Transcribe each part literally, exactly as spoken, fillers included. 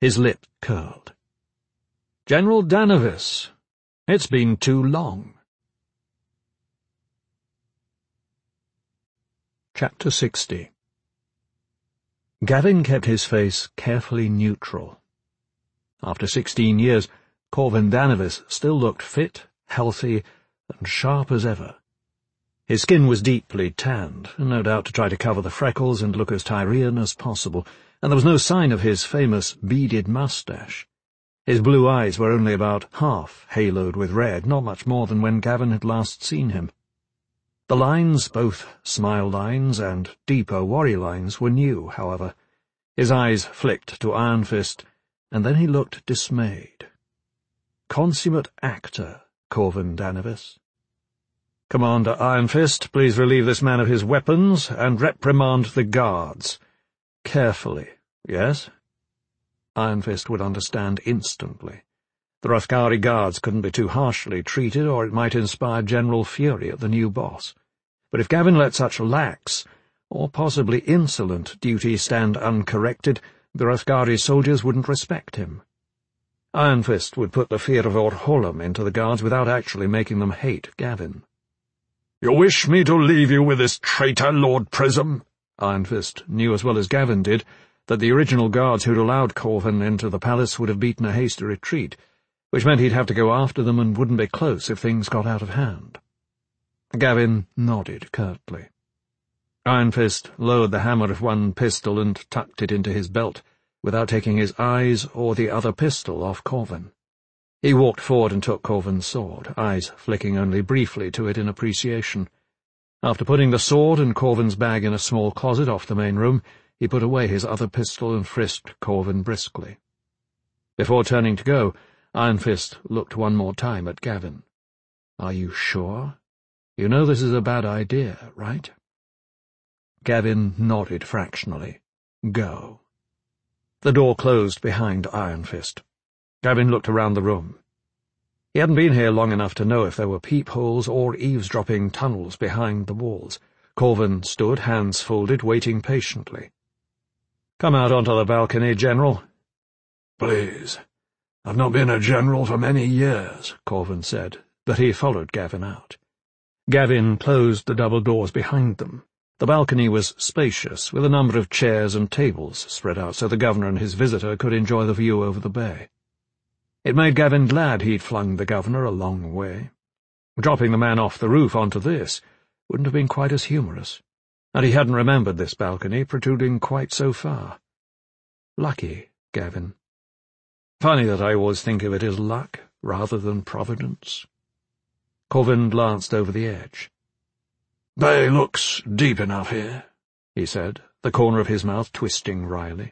His lip curled. "General Danavis, it's been too long." Chapter sixty. Gavin kept his face carefully neutral. After sixteen years, Corvin Danavis still looked fit, healthy, and sharp as ever. His skin was deeply tanned, no doubt to try to cover the freckles and look as Tyrian as possible, and there was no sign of his famous beaded moustache. His blue eyes were only about half haloed with red, not much more than when Gavin had last seen him. The lines, both smile lines and deeper worry lines, were new, however. His eyes flicked to Iron Fist, and then he looked dismayed. Consummate actor, Corvin Danavis. "Commander Iron Fist, please relieve this man of his weapons and reprimand the guards. Carefully, yes?" Iron Fist would understand instantly. The Hrothgari guards couldn't be too harshly treated, or it might inspire general fury at the new boss. But if Gavin let such lax, or possibly insolent, duty stand uncorrected, the Hrothgari soldiers wouldn't respect him. Iron Fist would put the fear of Orholam into the guards without actually making them hate Gavin. "You wish me to leave you with this traitor, Lord Prism?" Iron Fist knew as well as Gavin did that the original guards who'd allowed Corvin into the palace would have beaten a hasty retreat, which meant he'd have to go after them and wouldn't be close if things got out of hand. Gavin nodded curtly. Iron Fist lowered the hammer of one pistol and tucked it into his belt, without taking his eyes or the other pistol off Corvin. He walked forward and took Corvin's sword, eyes flicking only briefly to it in appreciation. After putting the sword and Corvin's bag in a small closet off the main room, he put away his other pistol and frisked Corvin briskly. Before turning to go, Iron Fist looked one more time at Gavin. "Are you sure? You know this is a bad idea, right?" Gavin nodded fractionally. "Go." The door closed behind Iron Fist. Gavin looked around the room. He hadn't been here long enough to know if there were peepholes or eavesdropping tunnels behind the walls. Corvin stood, hands folded, waiting patiently. "Come out onto the balcony, General." "Please. I've not been a general for many years," Corvin said, but he followed Gavin out. Gavin closed the double doors behind them. The balcony was spacious, with a number of chairs and tables spread out so the governor and his visitor could enjoy the view over the bay. It made Gavin glad he'd flung the governor a long way. Dropping the man off the roof onto this wouldn't have been quite as humorous, and he hadn't remembered this balcony protruding quite so far. Lucky, Gavin. Funny that I always think of it as luck rather than providence. Corvin glanced over the edge. "Bay looks deep enough here," he said, the corner of his mouth twisting wryly.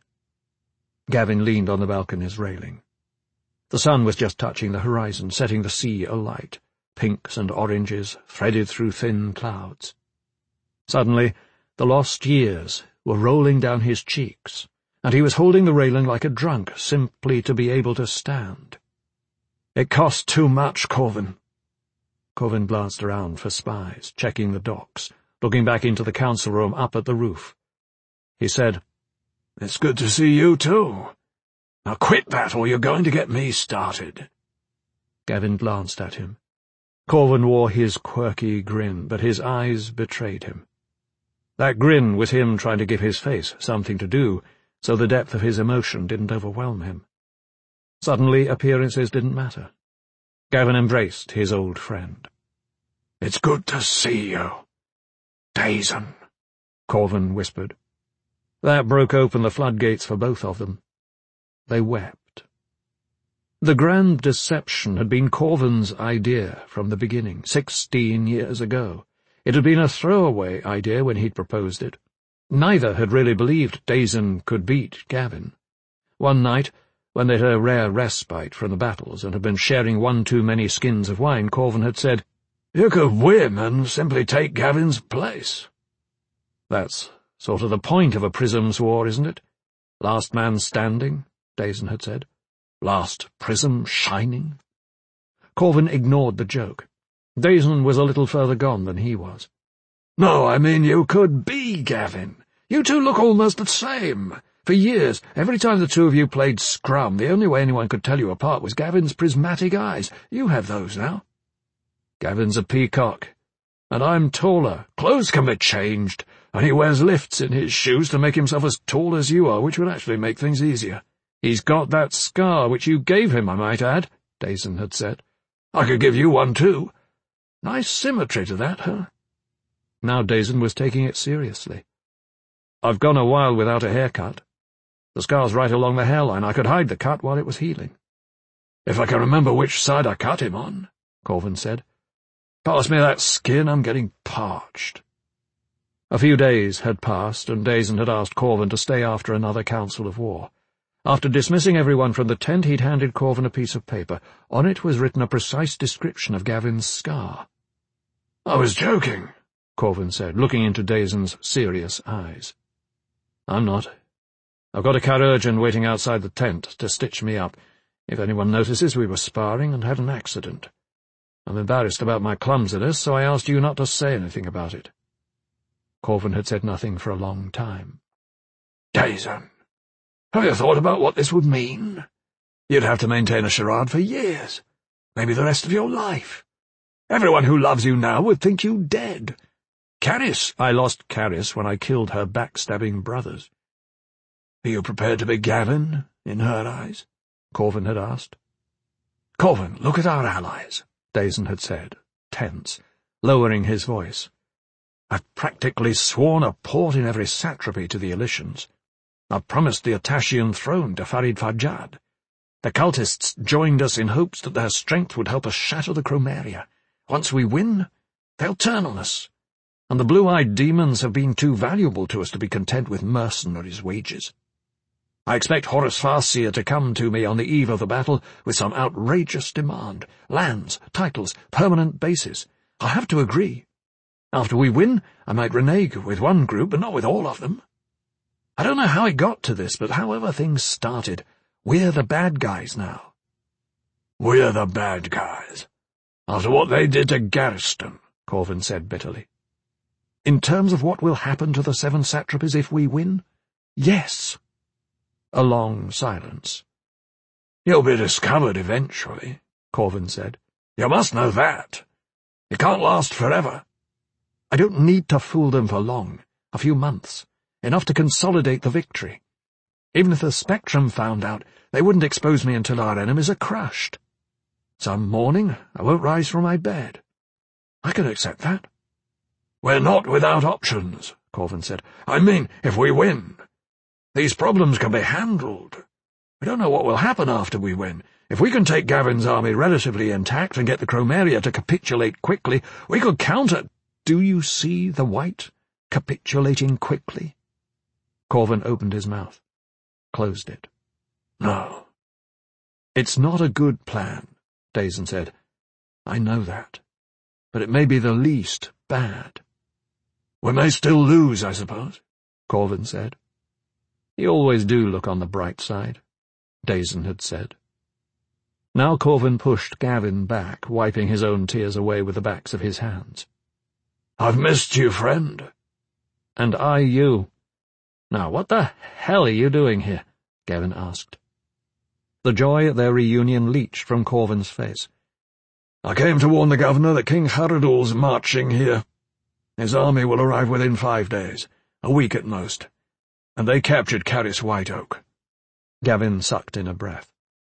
Gavin leaned on the balcony's railing. The sun was just touching the horizon, setting the sea alight, pinks and oranges threaded through thin clouds. Suddenly, the lost years were rolling down his cheeks, and he was holding the railing like a drunk, simply to be able to stand. "It cost too much, Corvin." Corvin glanced around for spies, checking the docks, looking back into the council room up at the roof. He said, "It's good to see you, too. Now quit that, or you're going to get me started." Gavin glanced at him. Corvin wore his quirky grin, but his eyes betrayed him. That grin was him trying to give his face something to do, so the depth of his emotion didn't overwhelm him. Suddenly, appearances didn't matter. Gavin embraced his old friend. "It's good to see you, Dazen," Corvin whispered. That broke open the floodgates for both of them. They wept. The grand deception had been Corvin's idea from the beginning, sixteen years ago. It had been a throwaway idea when he'd proposed it. Neither had really believed Dazen could beat Gavin. One night, when they'd had a rare respite from the battles and had been sharing one too many skins of wine, Corvin had said, "You could win and simply take Gavin's place." "That's sort of the point of a Prism's war, isn't it? Last man standing," Dazen had said. "Last prism shining." Corvin ignored the joke. Dazen was a little further gone than he was. "No, I mean you could be Gavin. You two look almost the same. For years, every time the two of you played scrum, the only way anyone could tell you apart was Gavin's prismatic eyes. You have those now. Gavin's a peacock, and I'm taller. Clothes can be changed, and he wears lifts in his shoes to make himself as tall as you are, which would actually make things easier. He's got that scar which you gave him, I might add, Dazen had said. I could give you one too. Nice symmetry to that, huh? Now Dazen was taking it seriously. I've gone a while without a haircut. The scar's right along the hairline. I could hide the cut while it was healing. If I can remember which side I cut him on, Corvin said. Pass me that skin, I'm getting parched. A few days had passed, and Dazen had asked Corvin to stay after another council of war. After dismissing everyone from the tent, he'd handed Corvin a piece of paper. On it was written a precise description of Gavin's scar. I was joking, Corvin said, looking into Dazen's serious eyes. I'm not. I've got a chirurgeon waiting outside the tent to stitch me up. If anyone notices, we were sparring and had an accident. I'm embarrassed about my clumsiness, so I asked you not to say anything about it. Corvin had said nothing for a long time. Dazen, have you thought about what this would mean? You'd have to maintain a charade for years, maybe the rest of your life. Everyone who loves you now would think you dead. Caris— I lost Caris when I killed her backstabbing brothers. Are you prepared to be Gavin, in her eyes? Corvin had asked. Corvin, look at our allies, Dazen had said, tense, lowering his voice. I've practically sworn a port in every satrapy to the Elysians. I've promised the Atashian throne to Farid Fajad. The cultists joined us in hopes that their strength would help us shatter the Chromaria. Once we win, they'll turn on us. And the blue-eyed demons have been too valuable to us to be content with mercenaries' wages. I expect Horus Farseer to come to me on the eve of the battle with some outrageous demand. Lands, titles, permanent bases. I'll have to agree. After we win, I might renege with one group, but not with all of them. I don't know how it got to this, but however things started, we're the bad guys now. We're the bad guys. After what they did to Gariston, Corvin said bitterly. In terms of what will happen to the seven satrapies if we win? Yes. A long silence. You'll be discovered eventually, Corvin said. You must know that. It can't last forever. I don't need to fool them for long, a few months, enough to consolidate the victory. Even if the Spectrum found out, they wouldn't expose me until our enemies are crushed. Some morning, I won't rise from my bed. I can accept that. We're not without options, Corvin said. I mean, if we win. These problems can be handled. We don't know what will happen after we win. If we can take Gavin's army relatively intact and get the Chromaria to capitulate quickly, we could counter— Do you see the white capitulating quickly? Corvin opened his mouth, closed it. No. It's not a good plan, Dazen said. I know that. But it may be the least bad. We may still lose, I suppose, Corvin said. You always do look on the bright side, Dazen had said. Now Corvin pushed Gavin back, wiping his own tears away with the backs of his hands. I've missed you, friend. And I you. Now, what the hell are you doing here? Gavin asked. The joy at their reunion leached from Corvin's face. I came to warn the governor that King Haradul's marching here. His army will arrive within five days, a week at most, and they captured Caris White Oak. Gavin sucked in a breath.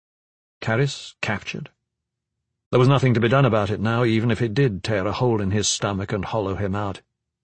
Caris captured? There was nothing to be done about it now, even if it did tear a hole in his stomach and hollow him out.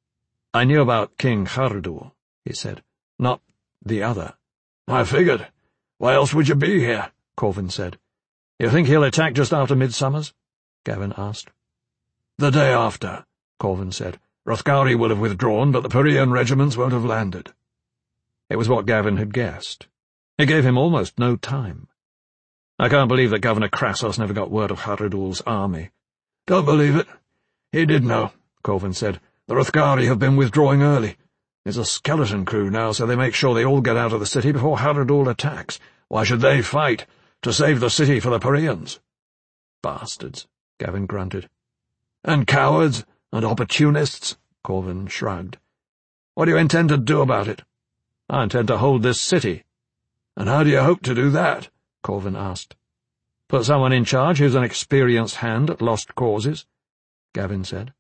I knew about King Haradul, he said, not the other. I figured. Why else would you be here? Corvin said. You think he'll attack just after Midsummer's? Gavin asked. The day after, Corvin said. Hrothgari will have withdrawn, but the Parian regiments won't have landed. It was what Gavin had guessed. It gave him almost no time. I can't believe that Governor Crassos never got word of Haradul's army. Don't believe it. He did know, Corvin said. The Hrothgari have been withdrawing early. There's a skeleton crew now, so they make sure they all get out of the city before Haradul attacks. Why should they fight? To save the city for the Parians. Bastards, Gavin grunted. And cowards, and opportunists, Corvin shrugged. What do you intend to do about it? I intend to hold this city. And how do you hope to do that? Corvin asked. Put someone in charge who's an experienced hand at lost causes, Gavin said.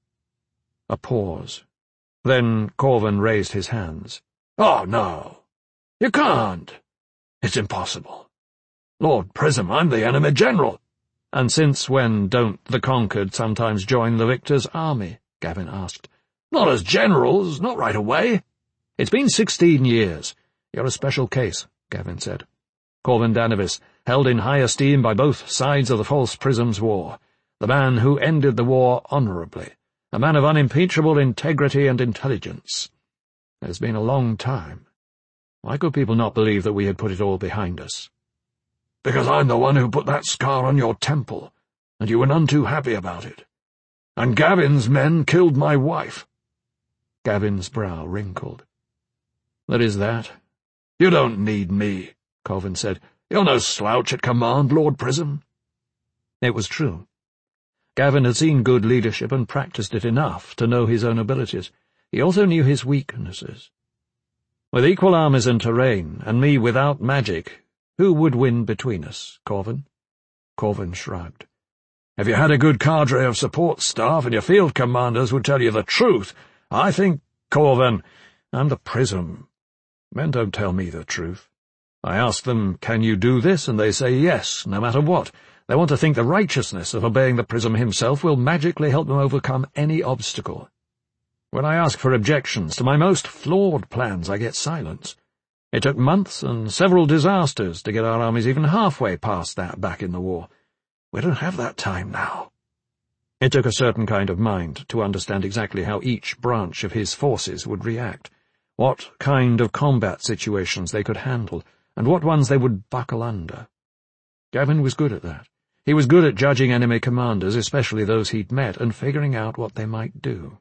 A pause. Then Corvin raised his hands. Oh, no. You can't. It's impossible. Lord Prism, I'm the enemy general. And since when don't the conquered sometimes join the victor's army? Gavin asked. Not as generals, not right away. It's been sixteen years. You're a special case, Gavin said. Corvin Danavis, held in high esteem by both sides of the False Prism's war, the man who ended the war honourably, a man of unimpeachable integrity and intelligence. It's been a long time. Why could people not believe that we had put it all behind us? Because I'm the one who put that scar on your temple, and you were none too happy about it. And Gavin's men killed my wife. Gavin's brow wrinkled. There is that. You don't need me, Corvin said. You're no slouch at command, Lord Prism. It was true. Gavin had seen good leadership and practiced it enough to know his own abilities. He also knew his weaknesses. With equal armies and terrain, and me without magic, who would win between us, Corvin? Corvin shrugged. If you had a good cadre of support staff and your field commanders would tell you the truth, I think, Corvin, I'm the Prism. Men don't tell me the truth. I ask them, can you do this? And they say yes, no matter what. They want to think the righteousness of obeying the Prism himself will magically help them overcome any obstacle. When I ask for objections to my most flawed plans, I get silence. It took months and several disasters to get our armies even halfway past that back in the war. We don't have that time now. It took a certain kind of mind to understand exactly how each branch of his forces would react, what kind of combat situations they could handle, and what ones they would buckle under. Gavin was good at that. He was good at judging enemy commanders, especially those he'd met, and figuring out what they might do.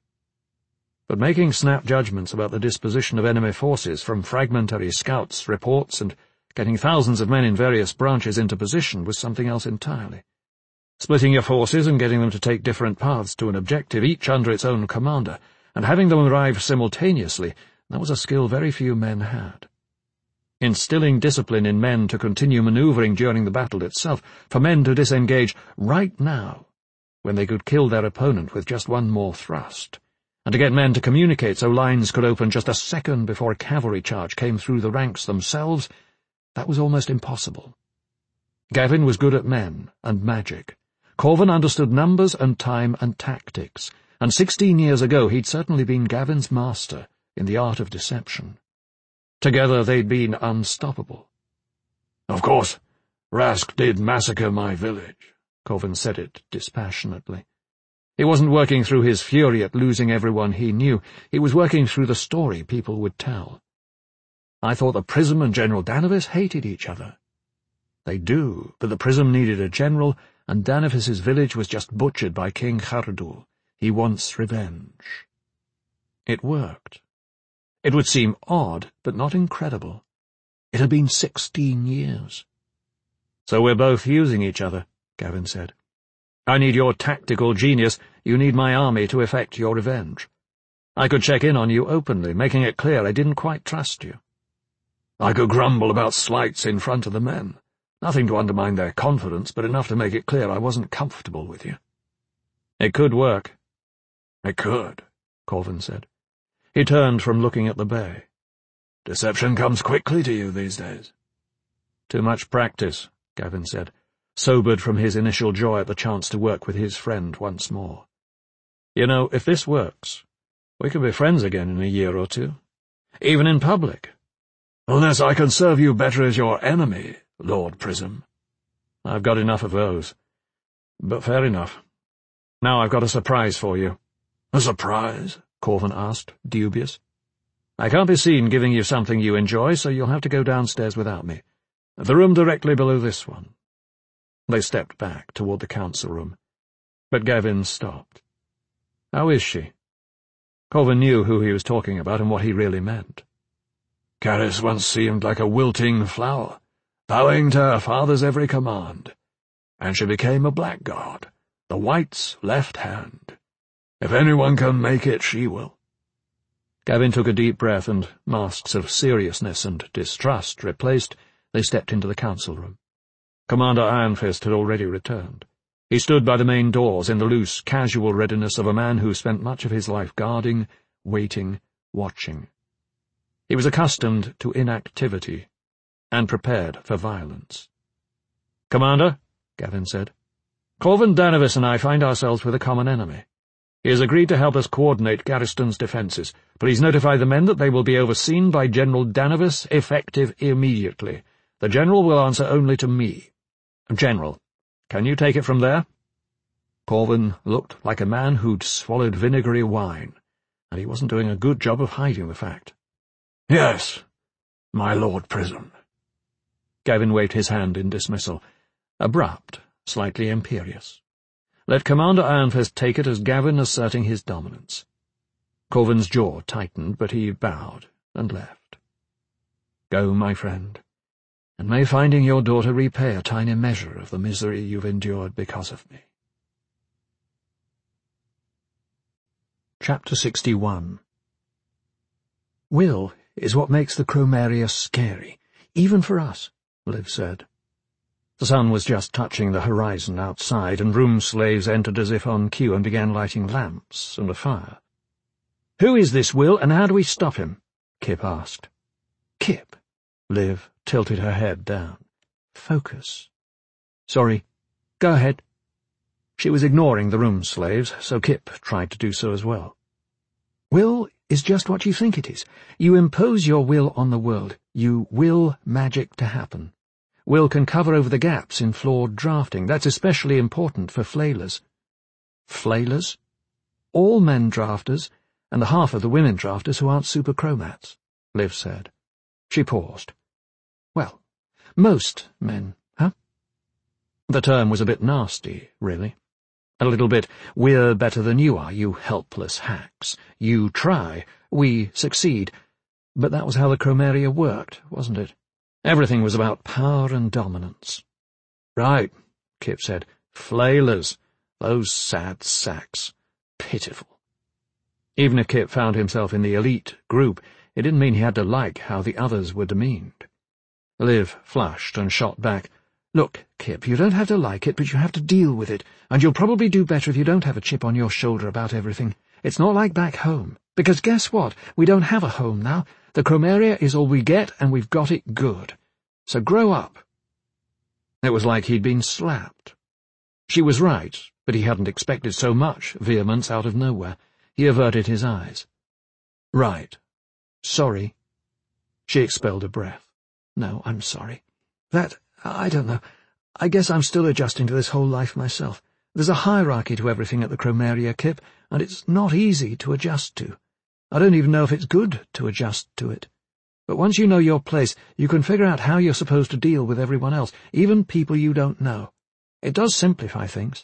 But making snap judgments about the disposition of enemy forces from fragmentary scouts, reports, and getting thousands of men in various branches into position was something else entirely. Splitting your forces and getting them to take different paths to an objective, each under its own commander, and having them arrive simultaneously, that was a skill very few men had. Instilling discipline in men to continue manoeuvring during the battle itself, for men to disengage right now, when they could kill their opponent with just one more thrust, and to get men to communicate so lines could open just a second before a cavalry charge came through the ranks themselves, that was almost impossible. Gavin was good at men and magic. Corvin understood numbers and time and tactics, and sixteen years ago he'd certainly been Gavin's master in the art of deception. Together they'd been unstoppable. Of course, Rask did massacre my village, Corvin said it dispassionately. He wasn't working through his fury at losing everyone he knew. He was working through the story people would tell. I thought the Prism and General Danavis hated each other. They do, but the Prism needed a general, and Danavis's village was just butchered by King Khardul. He wants revenge. It worked. It would seem odd, but not incredible. It had been sixteen years. So we're both using each other, Gavin said. I need your tactical genius, you need my army to effect your revenge. I could check in on you openly, making it clear I didn't quite trust you. I could grumble about slights in front of the men. Nothing to undermine their confidence, but enough to make it clear I wasn't comfortable with you. It could work. It could, Corvin said. He turned from looking at the bay. Deception comes quickly to you these days. Too much practice, Gavin said, sobered from his initial joy at the chance to work with his friend once more. You know, if this works, we could be friends again in a year or two, even in public. Unless I can serve you better as your enemy, Lord Prism. I've got enough of those. But fair enough. Now I've got a surprise for you. A surprise? Corvin asked, dubious. I can't be seen giving you something you enjoy, so you'll have to go downstairs without me. The room directly below this one. They stepped back toward the council room, but Gavin stopped. How is she? Corvin knew who he was talking about and what he really meant. Caris once seemed like a wilting flower, bowing to her father's every command, and she became a blackguard, the White's left hand. If anyone can make it, she will. Gavin took a deep breath, and, masks of seriousness and distrust replaced, they stepped into the council room. Commander Ironfist had already returned. He stood by the main doors in the loose, casual readiness of a man who spent much of his life guarding, waiting, watching. He was accustomed to inactivity, and prepared for violence. "Commander," Gavin said, "Corvin Danavis and I find ourselves with a common enemy. He has agreed to help us coordinate Garriston's defences. Please notify the men that they will be overseen by General Danavis, effective immediately. The General will answer only to me. General, can you take it from there?" Corvin looked like a man who'd swallowed vinegary wine, and he wasn't doing a good job of hiding the fact. "Yes, my Lord Prism." Gavin waved his hand in dismissal, abrupt, slightly imperious. Let Commander Ironfist take it as Gavin asserting his dominance. Corvin's jaw tightened, but he bowed and left. "Go, my friend, and may finding your daughter repay a tiny measure of the misery you've endured because of me." Chapter sixty-one. "Will is what makes the Chromaria scary, even for us," Liv said. The sun was just touching the horizon outside, and room slaves entered as if on cue and began lighting lamps and a fire. "Who is this Will, and how do we stop him?" Kip asked. "Kip," Liv tilted her head down. "Focus." "Sorry. Go ahead." She was ignoring the room slaves, so Kip tried to do so as well. "Will is just what you think it is. You impose your will on the world. You will magic to happen. Will can cover over the gaps in flawed drafting. That's especially important for flailers." "Flailers?" "All men drafters, and the half of the women drafters who aren't superchromats," Liv said. She paused. "Well, most men, huh?" The term was a bit nasty, really. A little bit, "We're better than you are, you helpless hacks. You try, we succeed." But that was how the Chromaria worked, wasn't it? Everything was about power and dominance. "Right," Kip said. "Flailers. Those sad sacks. Pitiful." Even if Kip found himself in the elite group, it didn't mean he had to like how the others were demeaned. Liv flushed and shot back. "Look, Kip, you don't have to like it, but you have to deal with it, and you'll probably do better if you don't have a chip on your shoulder about everything. It's not like back home. Because guess what? We don't have a home now. The Chromaria is all we get, and we've got it good. So grow up." It was like he'd been slapped. She was right, but he hadn't expected so much vehemence out of nowhere. He averted his eyes. "Right. Sorry." She expelled a breath. "No, I'm sorry. That, I don't know. I guess I'm still adjusting to this whole life myself. There's a hierarchy to everything at the Chromaria, Kip, and it's not easy to adjust to. I don't even know if it's good to adjust to it. But once you know your place, you can figure out how you're supposed to deal with everyone else, even people you don't know. It does simplify things.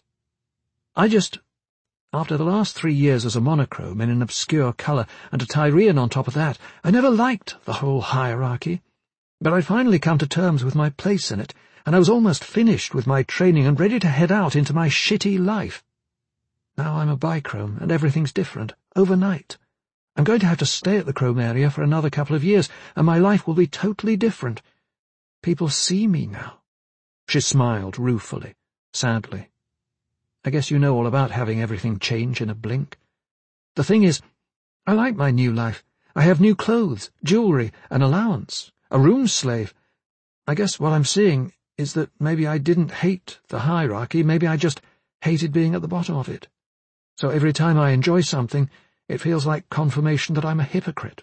I just... After the last three years as a monochrome in an obscure colour, and a Tyrian on top of that, I never liked the whole hierarchy. But I'd finally come to terms with my place in it, and I was almost finished with my training and ready to head out into my shitty life. Now I'm a bichrome, and everything's different, overnight. I'm going to have to stay at the Chromaria for another couple of years, and my life will be totally different. People see me now." She smiled ruefully, sadly. "I guess you know all about having everything change in a blink. The thing is, I like my new life. I have new clothes, jewellery, an allowance, a room slave. I guess what I'm seeing is that maybe I didn't hate the hierarchy, maybe I just hated being at the bottom of it. So every time I enjoy something, it feels like confirmation that I'm a hypocrite.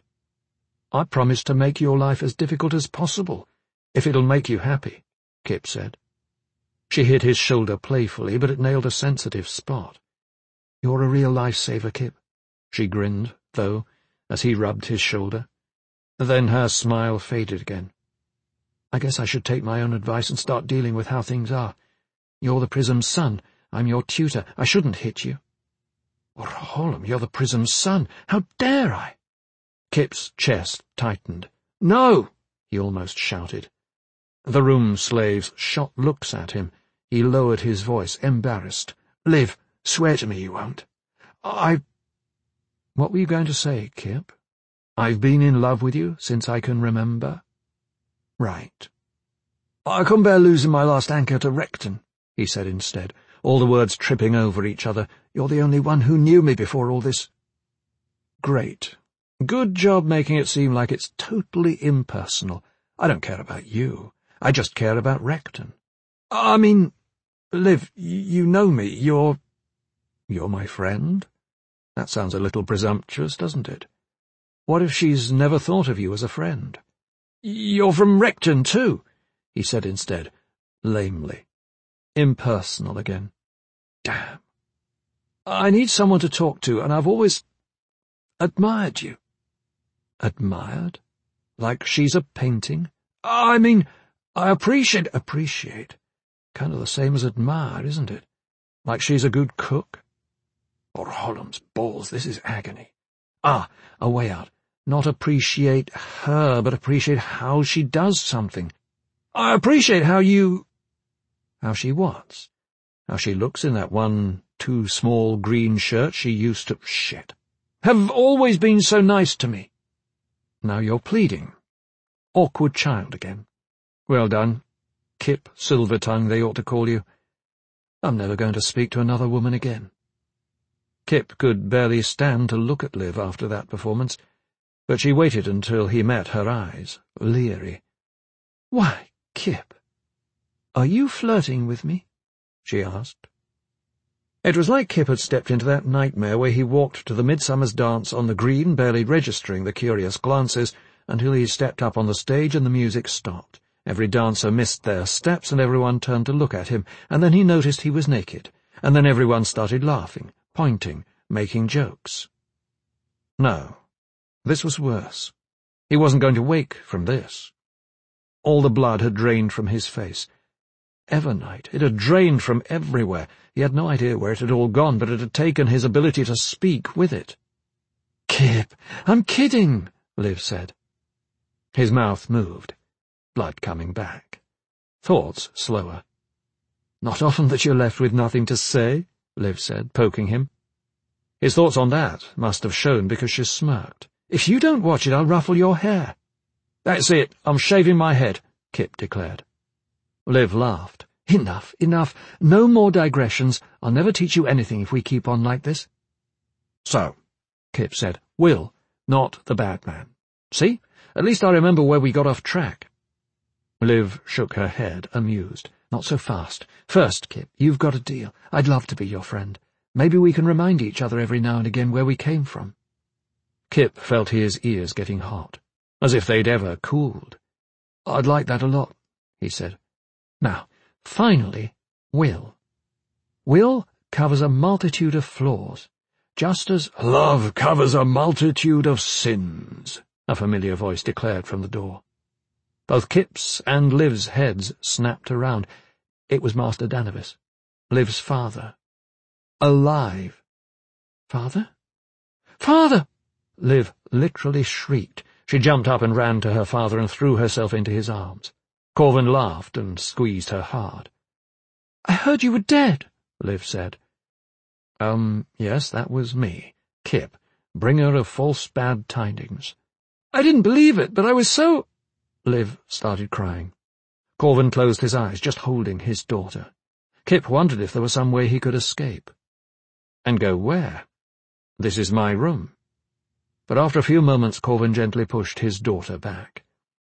I promise to make your life as difficult as possible, if it'll make you happy," Kip said. She hit his shoulder playfully, but it nailed a sensitive spot. "You're a real lifesaver, Kip," she grinned, though, as he rubbed his shoulder. Then her smile faded again. "I guess I should take my own advice and start dealing with how things are. You're the Prism's son. I'm your tutor. I shouldn't hit you." "Orholm, you're the Prism's son. How dare I?" Kip's chest tightened. "No!" he almost shouted. The room slaves shot looks at him. He lowered his voice, embarrassed. "Liv, swear to me you won't." "I—" "What were you going to say, Kip?" I've been in love with you since I can remember. Right. I couldn't bear losing my last anchor to Recton, he said instead, all the words tripping over each other. You're the only one who knew me before all this. Great. Good job making it seem like it's totally impersonal. I don't care about you. I just care about Recton. I mean, Liv, you know me. You're... You're my friend? That sounds a little presumptuous, doesn't it? What if she's never thought of you as a friend? You're from Recton, too, he said instead, lamely. Impersonal again. Damn. I need someone to talk to, and I've always admired you. Admired? Like she's a painting? I mean, I appreciate... Appreciate? Kind of the same as admire, isn't it? Like she's a good cook? Or Holland's balls, this is agony. Ah, a way out. Not appreciate her, but appreciate how she does something. I appreciate how you... How she what? How she looks in that one too small green shirt she used to... Shit. Have always been so nice to me. Now you're pleading. Awkward child again. Well done. Kip Silvertongue, they ought to call you. I'm never going to speak to another woman again. Kip could barely stand to look at Liv after that performance, but she waited until he met her eyes, leery. Why, Kip, are you flirting with me? She asked. It was like Kip had stepped into that nightmare where he walked to the midsummer's dance on the green, barely registering the curious glances, until he stepped up on the stage and the music stopped. Every dancer missed their steps and everyone turned to look at him, and then he noticed he was naked, and then everyone started laughing, pointing, making jokes. No, this was worse. He wasn't going to wake from this. All the blood had drained from his face. Evernight, it had drained from everywhere. He had no idea where it had all gone, but it had taken his ability to speak with it. Kip, I'm kidding, Liv said. His mouth moved, blood coming back. Thoughts slower. Not often that you're left with nothing to say, Liv said, poking him. His thoughts on that must have shown because she smirked. If you don't watch it, I'll ruffle your hair. That's it, I'm shaving my head, Kip declared. Liv laughed. Enough, enough. No more digressions. I'll never teach you anything if we keep on like this. So, Kip said, Will, not the bad man. See? At least I remember where we got off track. Liv shook her head, amused. Not so fast. First, Kip, you've got a deal. I'd love to be your friend. Maybe we can remind each other every now and again where we came from. Kip felt his ears getting hot, as if they'd ever cooled. I'd like that a lot, he said. Now, finally, Will. Will covers a multitude of flaws, just as love covers a multitude of sins, a familiar voice declared from the door. Both Kip's and Liv's heads snapped around. It was Master Danavis, Liv's father. Alive. Father? Father! Liv literally shrieked. She jumped up and ran to her father and threw herself into his arms. Corvin laughed and squeezed her hard. I heard you were dead, Liv said. Um, yes, that was me, Kip, bringer of false bad tidings. I didn't believe it, but I was so... Liv started crying. Corvin closed his eyes, just holding his daughter. Kip wondered if there was some way he could escape. And go where? This is my room. But after a few moments, Corvin gently pushed his daughter back.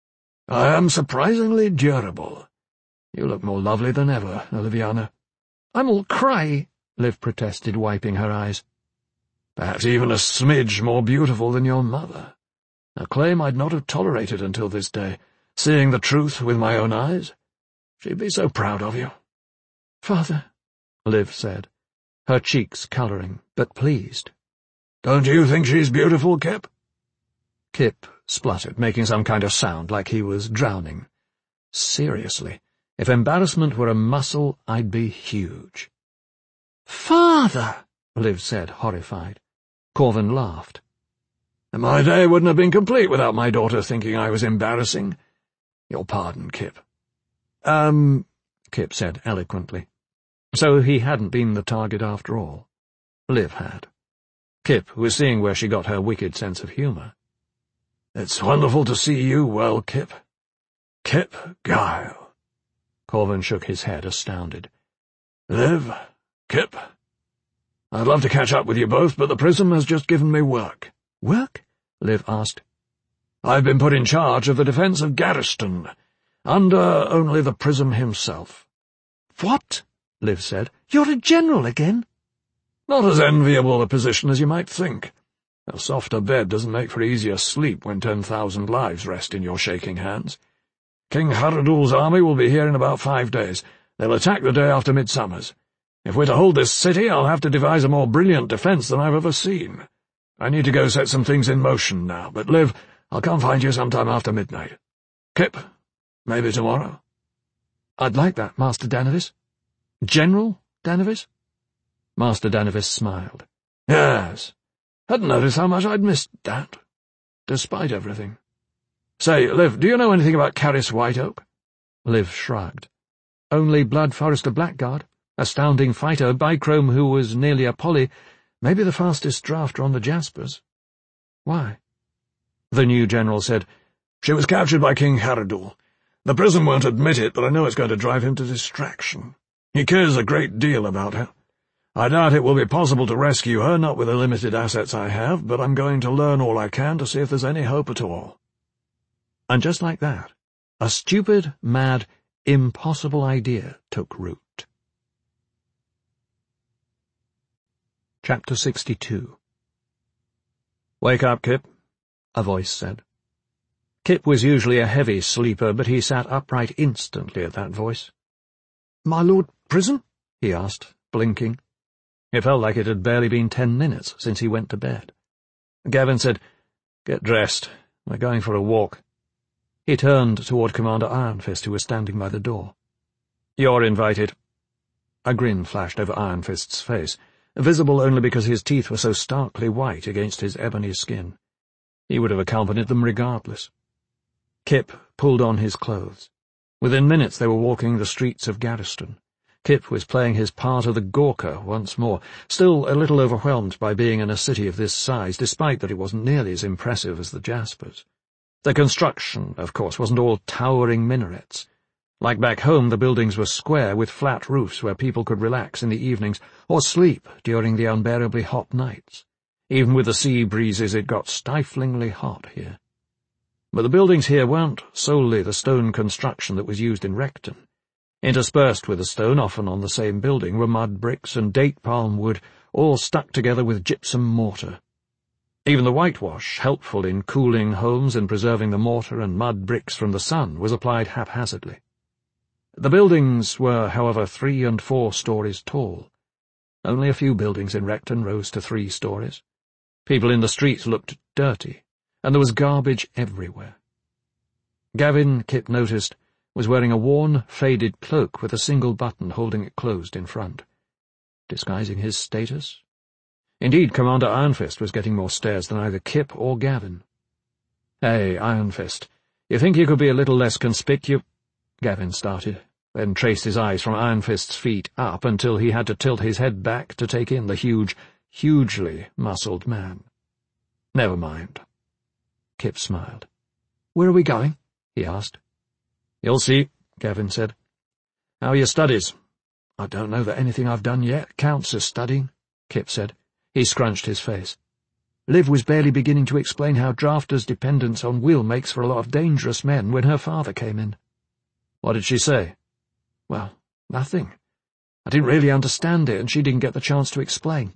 I am surprisingly durable. You look more lovely than ever, Oliviana. I'm all cry, Liv protested, wiping her eyes. Perhaps even a smidge more beautiful than your mother. A claim I'd not have tolerated until this day, seeing the truth with my own eyes. She'd be so proud of you. Father, Liv said, her cheeks colouring, but pleased. Don't you think she's beautiful, Kip? Kip spluttered, making some kind of sound like he was drowning. Seriously, if embarrassment were a muscle, I'd be huge. Father, Liv said, horrified. Corvin laughed. My day wouldn't have been complete without my daughter thinking I was embarrassing. Your pardon, Kip. Um, Kip said eloquently. So he hadn't been the target after all. Liv had. Kip was seeing where she got her wicked sense of humour. It's wonderful to see you well, Kip. Kip Guile. Corvin shook his head, astounded. Liv, Kip. I'd love to catch up with you both, but the Prism has just given me work. Work? Liv asked. I've been put in charge of the defence of Garriston, under only the Prism himself. What? Liv said. You're a general again? Not as enviable a position as you might think. A softer bed doesn't make for easier sleep when ten thousand lives rest in your shaking hands. King Haradul's army will be here in about five days. They'll attack the day after Midsummer's. If we're to hold this city, I'll have to devise a more brilliant defence than I've ever seen. I need to go set some things in motion now, but Liv, I'll come find you sometime after midnight. Kip, maybe tomorrow. I'd like that, Master Danavis. General Danavis? Master Danavis smiled. Yes. Hadn't noticed how much I'd missed that, despite everything. Say, Liv, do you know anything about Caris Whiteoak? Liv shrugged. Only Blood Forester Blackguard, astounding fighter, bichrome who was nearly a poly, maybe the fastest drafter on the Jaspers. Why? The new general said, She was captured by King Haradul. The Prism won't admit it, but I know it's going to drive him to distraction. He cares a great deal about her. I doubt it will be possible to rescue her, not with the limited assets I have, but I'm going to learn all I can to see if there's any hope at all. And just like that, a stupid, mad, impossible idea took root. Chapter sixty-two. Wake up, Kip, a voice said. Kip was usually a heavy sleeper, but he sat upright instantly at that voice. My Lord Prism? He asked, blinking. It felt like it had barely been ten minutes since he went to bed. Gavin said, Get dressed. We're going for a walk. He turned toward Commander Ironfist, who was standing by the door. You're invited. A grin flashed over Ironfist's face, visible only because his teeth were so starkly white against his ebony skin. He would have accompanied them regardless. Kip pulled on his clothes. Within minutes they were walking the streets of Garriston. Kip was playing his part of the Gawker once more, still a little overwhelmed by being in a city of this size, despite that it wasn't nearly as impressive as the Jaspers. The construction, of course, wasn't all towering minarets. Like back home, the buildings were square with flat roofs where people could relax in the evenings or sleep during the unbearably hot nights. Even with the sea breezes, it got stiflingly hot here. But the buildings here weren't solely the stone construction that was used in Recton. Interspersed with the stone, often on the same building, were mud bricks and date palm wood, all stuck together with gypsum mortar. Even the whitewash, helpful in cooling homes and preserving the mortar and mud bricks from the sun, was applied haphazardly. The buildings were, however, three and four stories tall. Only a few buildings in Recton rose to three stories. People in the streets looked dirty, and there was garbage everywhere. Gavin, Kip noticed, was wearing a worn, faded cloak with a single button holding it closed in front. Disguising his status? Indeed, Commander Ironfist was getting more stares than either Kip or Gavin. Hey, Ironfist, you think you could be a little less conspicuous? Gavin started, then traced his eyes from Ironfist's feet up until he had to tilt his head back to take in the huge, hugely muscled man. Never mind. Kip smiled. Where are we going? He asked. You'll see, Gavin said. How are your studies? I don't know that anything I've done yet counts as studying, Kip said. He scrunched his face. Liv was barely beginning to explain how drafters' dependence on will makes for a lot of dangerous men when her father came in. What did she say? Well, nothing. I didn't really understand it, and she didn't get the chance to explain.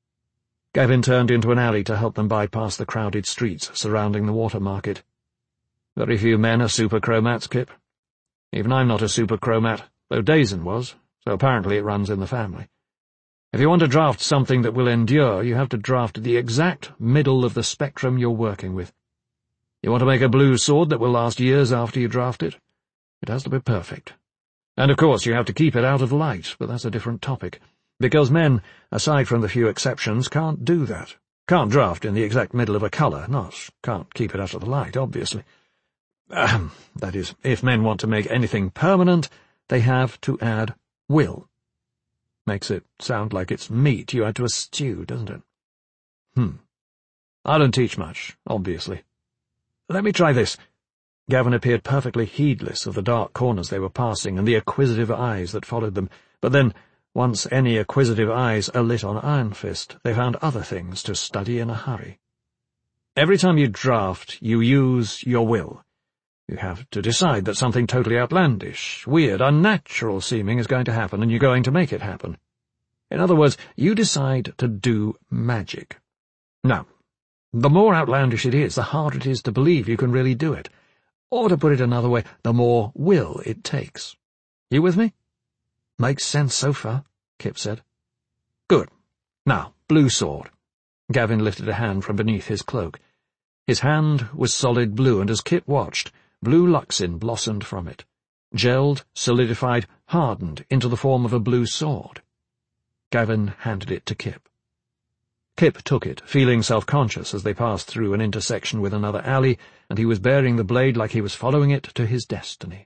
Gavin turned into an alley to help them bypass the crowded streets surrounding the water market. Very few men are superchromats, Kip. Even I'm not a superchromat, though Dazen was, so apparently it runs in the family. If you want to draft something that will endure, you have to draft the exact middle of the spectrum you're working with. You want to make a blue sword that will last years after you draft it? It has to be perfect. And of course you have to keep it out of light, but that's a different topic, because men, aside from the few exceptions, can't do that. Can't draft in the exact middle of a colour, not can't keep it out of the light, obviously. Ahem, that is, if men want to make anything permanent, they have to add will. Makes it sound like it's meat you add to a stew, doesn't it? Hmm. I don't teach much, obviously. Let me try this." Gavin appeared perfectly heedless of the dark corners they were passing and the acquisitive eyes that followed them, but then, once any acquisitive eyes are lit on Iron Fist, they found other things to study in a hurry. "Every time you draft, you use your will. You have to decide that something totally outlandish, weird, unnatural seeming is going to happen, and you're going to make it happen. In other words, you decide to do magic. Now, the more outlandish it is, the harder it is to believe you can really do it. Or, to put it another way, the more will it takes. You with me?" "Makes sense so far," Kip said. "Good. Now, blue sword." Gavin lifted a hand from beneath his cloak. His hand was solid blue, and as Kip watched, blue luxin blossomed from it, gelled, solidified, hardened into the form of a blue sword. Gavin handed it to Kip. Kip took it, feeling self-conscious as they passed through an intersection with another alley, and he was bearing the blade like he was following it to his destiny.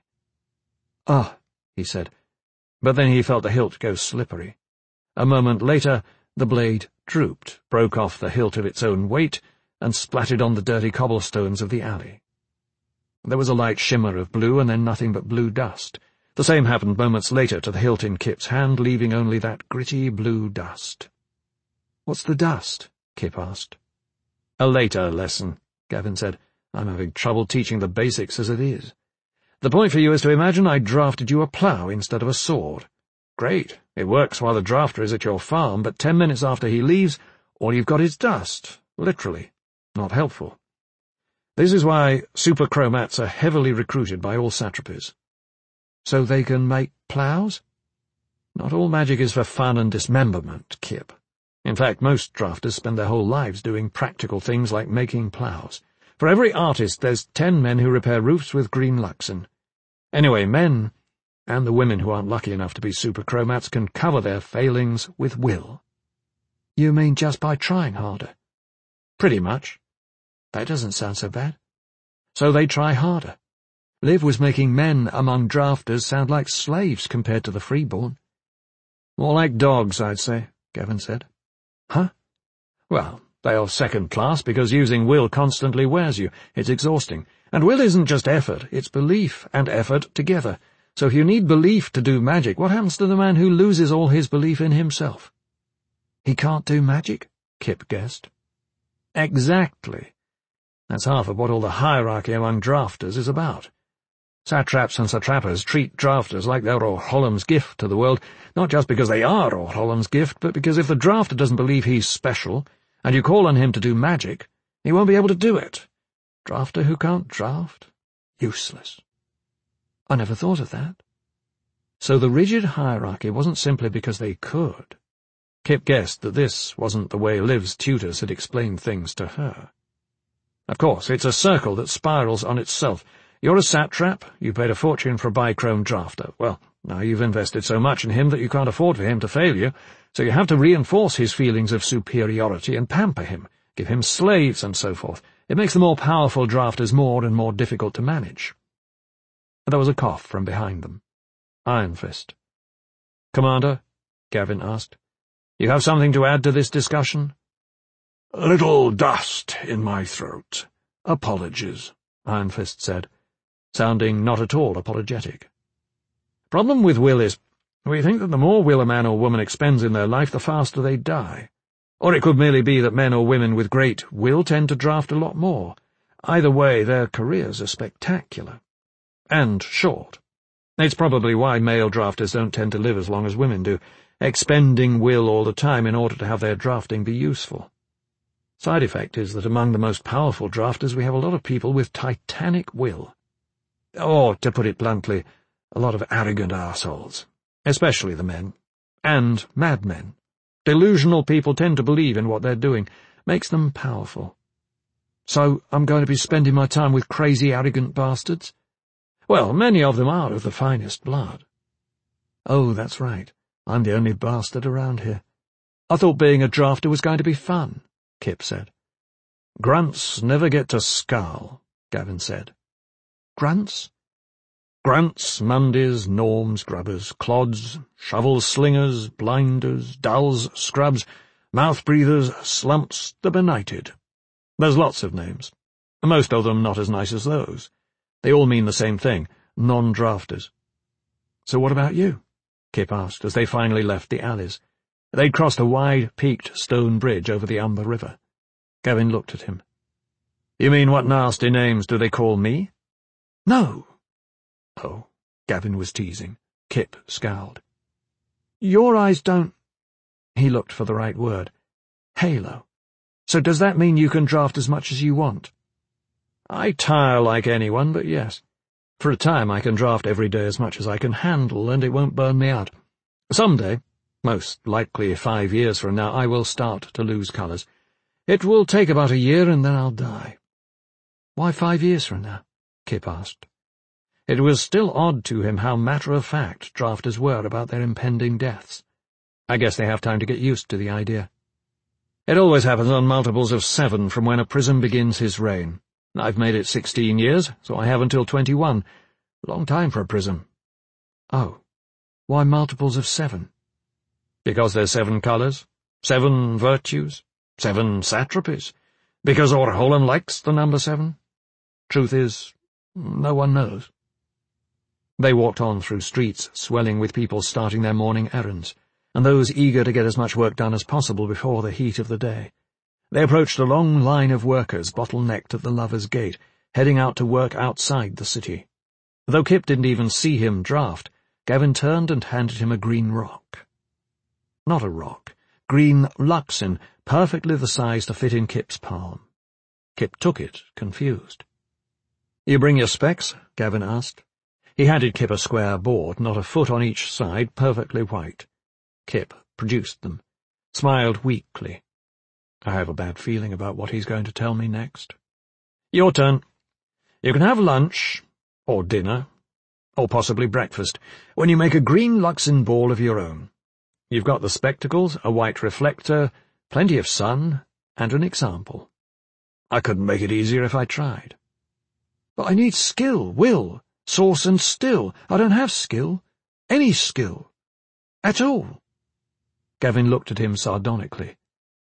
"Ah," he said, but then he felt the hilt go slippery. A moment later, the blade drooped, broke off the hilt of its own weight, and splattered on the dirty cobblestones of the alley. There was a light shimmer of blue, and then nothing but blue dust. The same happened moments later to the hilt in Kip's hand, leaving only that gritty blue dust. "What's the dust?" Kip asked. "A later lesson," Gavin said. "I'm having trouble teaching the basics as it is. The point for you is to imagine I drafted you a plough instead of a sword. Great, it works while the drafter is at your farm, but ten minutes after he leaves, all you've got is dust, literally. Not helpful. This is why superchromats are heavily recruited by all satrapies." "So they can make ploughs?" "Not all magic is for fun and dismemberment, Kip. In fact, most drafters spend their whole lives doing practical things like making ploughs. For every artist, there's ten men who repair roofs with green luxin. Anyway, men, and the women who aren't lucky enough to be superchromats, can cover their failings with will." "You mean just by trying harder?" "Pretty much." "That doesn't sound so bad." "So they try harder. Liv was making men among drafters sound like slaves compared to the freeborn." "More like dogs, I'd say," Gavin said. "Huh?" "Well, they are second class because using will constantly wears you. It's exhausting. And will isn't just effort, it's belief and effort together. So if you need belief to do magic, what happens to the man who loses all his belief in himself?" "He can't do magic?" Kip guessed. "Exactly. That's half of what all the hierarchy among drafters is about. Satraps and satrapas treat drafters like they're Orholam's gift to the world, not just because they are Orholam's gift, but because if the drafter doesn't believe he's special, and you call on him to do magic, he won't be able to do it. Drafter who can't draft? Useless." "I never thought of that." So the rigid hierarchy wasn't simply because they could. Kip guessed that this wasn't the way Liv's tutors had explained things to her. Of course, it's a circle that spirals on itself. You're a satrap, you paid a fortune for a bichrome drafter. Well, now you've invested so much in him that you can't afford for him to fail you, so you have to reinforce his feelings of superiority and pamper him, give him slaves and so forth. It makes the more powerful drafters more and more difficult to manage. There was a cough from behind them. Iron Fist. "Commander?" Gavin asked. "You have something to add to this discussion?" "A little dust in my throat. Apologies," Iron Fist said, sounding not at all apologetic. "Problem with will is, we think that the more will a man or woman expends in their life, the faster they die. Or it could merely be that men or women with great will tend to draft a lot more. Either way, their careers are spectacular. And short. It's probably why male drafters don't tend to live as long as women do, expending will all the time in order to have their drafting be useful. Side effect is that among the most powerful drafters we have a lot of people with titanic will. Or, to put it bluntly, a lot of arrogant assholes. Especially the men. And madmen. Delusional people tend to believe in what they're doing. Makes them powerful. So I'm going to be spending my time with crazy, arrogant bastards? Well, many of them are of the finest blood. Oh, that's right. I'm the only bastard around here. I thought being a drafter was going to be fun, Kip said. Grunts never get to Skull, Gavin said. Grunts? Grunts, Mundies, Norms, Grubbers, Clods, Shovels, Slingers, Blinders, Dulls, Scrubs, Mouth-breathers, Slumps, the Benighted. There's lots of names. Most of them not as nice as those. They all mean the same thing, non-drafters. "So what about you?" Kip asked as they finally left the alleys. They'd crossed a wide, peaked stone bridge over the Umber River. Gavin looked at him. "You mean what nasty names do they call me?" "No." "Oh," Gavin was teasing. Kip scowled. "Your eyes don't—" He looked for the right word. "Halo. So does that mean you can draft as much as you want?" "I tire like anyone, but yes. For a time I can draft every day as much as I can handle, and it won't burn me out. Someday, most likely five years from now, I will start to lose colours. It will take about a year, and then I'll die." "Why five years from now?" Kip asked. It was still odd to him how matter-of-fact drafters were about their impending deaths. I guess they have time to get used to the idea. "It always happens on multiples of seven from when a prism begins his reign. I've made it sixteen years, so I have until twenty-one. Long time for a prism." "Oh, why multiples of seven?" "Because there's seven colours, seven virtues, seven satrapies. Because Orholam likes the number seven. Truth is, no one knows." They walked on through streets swelling with people starting their morning errands, and those eager to get as much work done as possible before the heat of the day. They approached a long line of workers bottlenecked at the Lovers' Gate, heading out to work outside the city. Though Kip didn't even see him draft, Gavin turned and handed him a green rock. Not a rock, green luxin, perfectly the size to fit in Kip's palm. Kip took it, confused. "You bring your specs?" Gavin asked. He handed Kip a square board, not a foot on each side, perfectly white. Kip produced them, smiled weakly. "I have a bad feeling about what he's going to tell me next." "Your turn. You can have lunch, or dinner, or possibly breakfast, when you make a green luxin ball of your own. You've got the spectacles, a white reflector, plenty of sun, and an example. I couldn't make it easier if I tried." "But I need skill, will, source and still. I don't have skill. Any skill. At all." Gavin looked at him sardonically.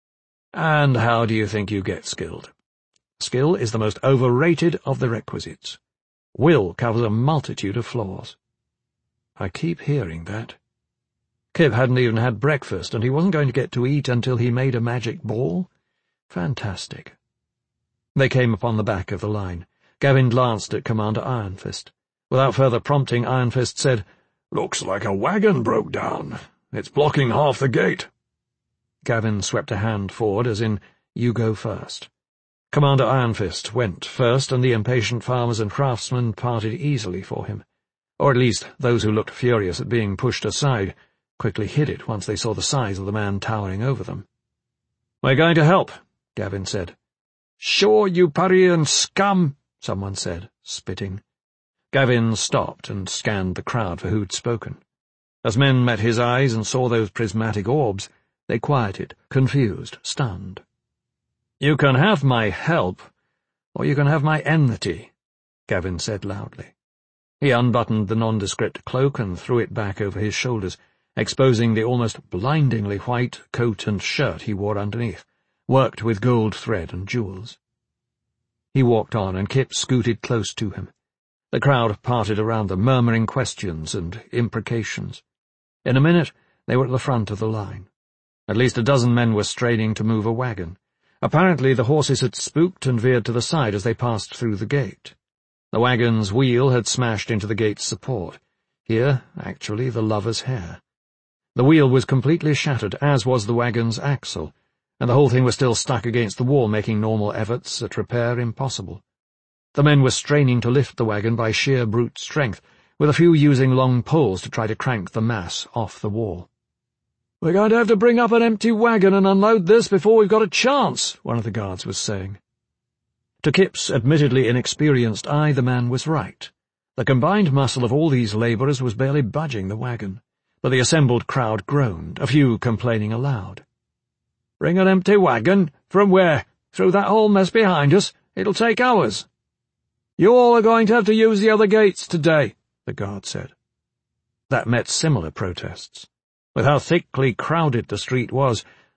"And how do you think you get skilled? Skill is the most overrated of the requisites. Will covers a multitude of flaws." "I keep hearing that." Kip hadn't even had breakfast, and he wasn't going to get to eat until he made a magic ball? Fantastic. They came upon the back of the line. Gavin glanced at Commander Iron Fist. Without further prompting, Iron Fist said, "Looks like a wagon broke down. It's blocking half the gate." Gavin swept a hand forward, as in, "You go first." Commander Iron Fist went first, and the impatient farmers and craftsmen parted easily for him. Or at least those who looked furious at being pushed aside quickly hid it once they saw the size of the man towering over them. "We're going to help," Gavin said. "Sure, you Parian scum," someone said, spitting. Gavin stopped and scanned the crowd for who'd spoken. As men met his eyes and saw those prismatic orbs, they quieted, confused, stunned. "You can have my help, or you can have my enmity," Gavin said loudly. He unbuttoned the nondescript cloak and threw it back over his shoulders, exposing the almost blindingly white coat and shirt he wore underneath, worked with gold thread and jewels. He walked on, and Kip scooted close to him. The crowd parted around them, murmuring questions and imprecations. In a minute, they were at the front of the line. At least a dozen men were straining to move a wagon. Apparently the horses had spooked and veered to the side as they passed through the gate. The wagon's wheel had smashed into the gate's support. Here, actually, the Lover's hair. The wheel was completely shattered, as was the wagon's axle, and the whole thing was still stuck against the wall, making normal efforts at repair impossible. The men were straining to lift the wagon by sheer brute strength, with a few using long poles to try to crank the mass off the wall. "We're going to have to bring up an empty wagon and unload this before we've got a chance," one of the guards was saying. To Kip's admittedly inexperienced eye, the man was right. The combined muscle of all these labourers was barely budging the wagon, but the assembled crowd groaned, a few complaining aloud. "Bring an empty wagon? From where? Through that whole mess behind us? It'll take hours." "You all are going to have to use the other gates today," the guard said. That met similar protests. With how thickly crowded the street was,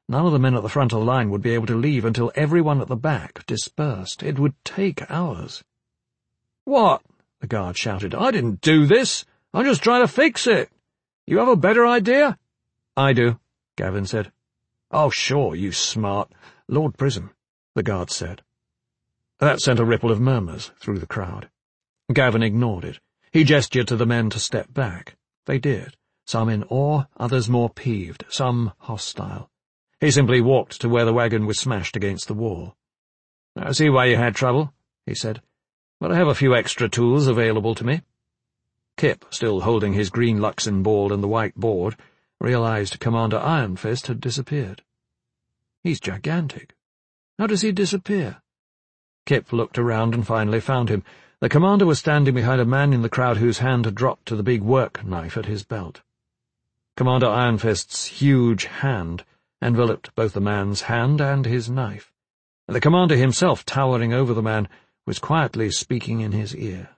None of the men at the front of the line would be able to leave until everyone at the back dispersed. It would take hours. "What?" the guard shouted. "I didn't do this. I'm just trying to fix it. You have a better idea?" "I do," Gavin said. "Oh, sure, you smart Lord Prism," the guard said. That sent a ripple of murmurs through the crowd. Gavin ignored it. He gestured to the men to step back. They did, some in awe, others more peeved, some hostile. He simply walked to where the wagon was smashed against the wall. "I see why you had trouble," he said, "but I have a few extra tools available to me." Kip, still holding his green Luxon ball and the white board, realized Commander Iron Fist had disappeared. He's gigantic. How does he disappear? Kip looked around and finally found him. The commander was standing behind a man in the crowd whose hand had dropped to the big work knife at his belt. Commander Iron Fist's huge hand enveloped both the man's hand and his knife. The commander himself, towering over the man, was quietly speaking in his ear.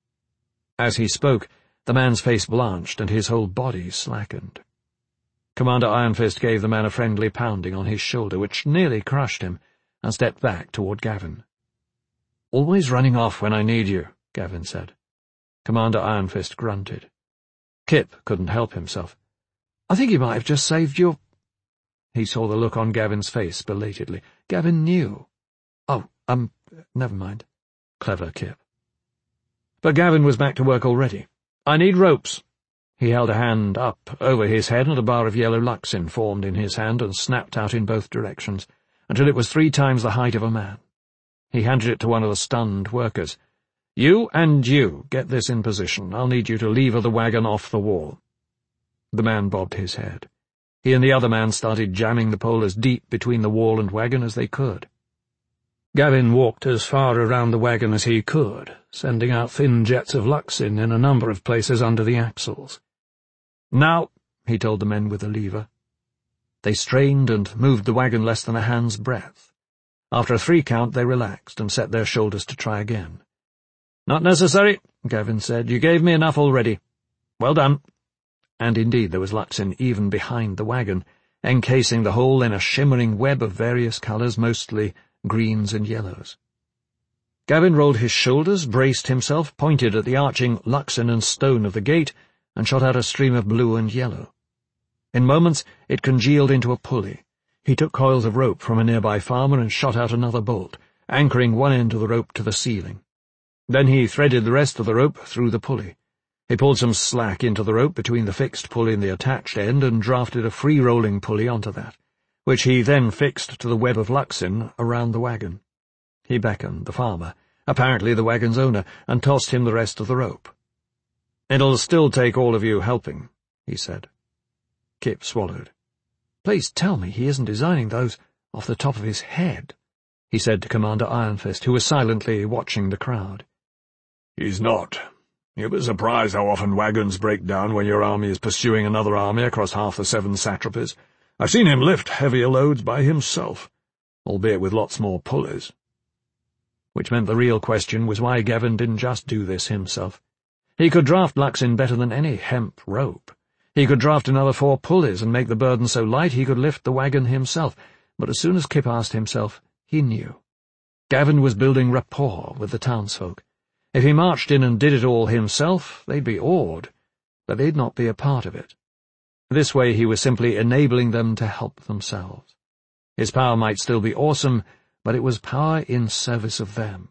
As he spoke, the man's face blanched and his whole body slackened. Commander Iron Fist gave the man a friendly pounding on his shoulder, which nearly crushed him, and stepped back toward Gavin. "Always running off when I need you," Gavin said. Commander Iron Fist grunted. Kip couldn't help himself. "I think you might have just saved your—" He saw the look on Gavin's face belatedly. Gavin knew. "Oh, um, never mind." Clever Kip. But Gavin was back to work already. "I need ropes." He held a hand up over his head, and a bar of yellow Luxin formed in his hand and snapped out in both directions, until it was three times the height of a man. He handed it to one of the stunned workers. "You and you, get this in position. I'll need you to lever the wagon off the wall." The man bobbed his head. He and the other man started jamming the pole as deep between the wall and wagon as they could. Gavin walked as far around the wagon as he could, sending out thin jets of Luxin in a number of places under the axles. "Now," he told the men with the lever. They strained and moved the wagon less than a hand's breadth. After a three count, they relaxed and set their shoulders to try again. "Not necessary," Gavin said. "You gave me enough already. Well done." And indeed there was Luxin even behind the wagon, encasing the whole in a shimmering web of various colours, mostly greens and yellows. Gavin rolled his shoulders, braced himself, pointed at the arching Luxin and stone of the gate, and shot out a stream of blue and yellow. In moments it congealed into a pulley. He took coils of rope from a nearby farmer and shot out another bolt, anchoring one end of the rope to the ceiling. Then he threaded the rest of the rope through the pulley. He pulled some slack into the rope between the fixed pulley and the attached end and drafted a free-rolling pulley onto that, which he then fixed to the web of Luxin around the wagon. He beckoned the farmer, apparently the wagon's owner, and tossed him the rest of the rope. "It'll still take all of you helping," he said. Kip swallowed. "Please tell me he isn't designing those off the top of his head," he said to Commander Iron Fist, who was silently watching the crowd. "He's not. You'll be surprised how often wagons break down when your army is pursuing another army across half the seven satrapies. I've seen him lift heavier loads by himself, albeit with lots more pulleys." Which meant the real question was why Gavin didn't just do this himself. He could draft Luxin better than any hemp rope. He could draft another four pulleys and make the burden so light he could lift the wagon himself, but as soon as Kip asked himself, he knew. Gavin was building rapport with the townsfolk. If he marched in and did it all himself, they'd be awed, but they'd not be a part of it. This way he was simply enabling them to help themselves. His power might still be awesome, but it was power in service of them.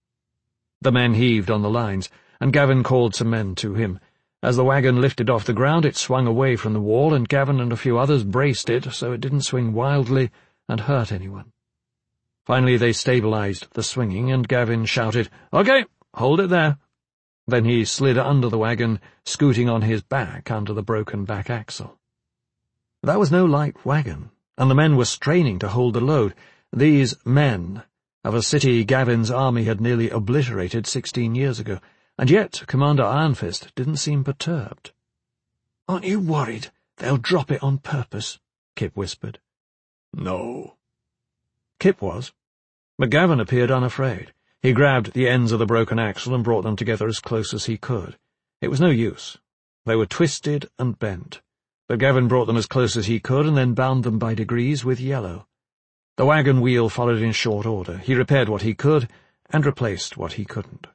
The men heaved on the lines, and Gavin called some men to him. As the wagon lifted off the ground, it swung away from the wall, and Gavin and a few others braced it so it didn't swing wildly and hurt anyone. Finally they stabilized the swinging, and Gavin shouted, "Okay, hold it there." Then he slid under the wagon, scooting on his back under the broken back axle. That was no light wagon, and the men were straining to hold the load. These men of a city Gavin's army had nearly obliterated sixteen years ago, and yet Commander Iron Fist didn't seem perturbed. "Aren't you worried they'll drop it on purpose?" Kip whispered. "No." Kip was, but Gavin appeared unafraid. He grabbed the ends of the broken axle and brought them together as close as he could. It was no use. They were twisted and bent. but Gavin brought them as close as he could and then bound them by degrees with yellow. The wagon wheel followed in short order. He repaired what he could and replaced what he couldn't.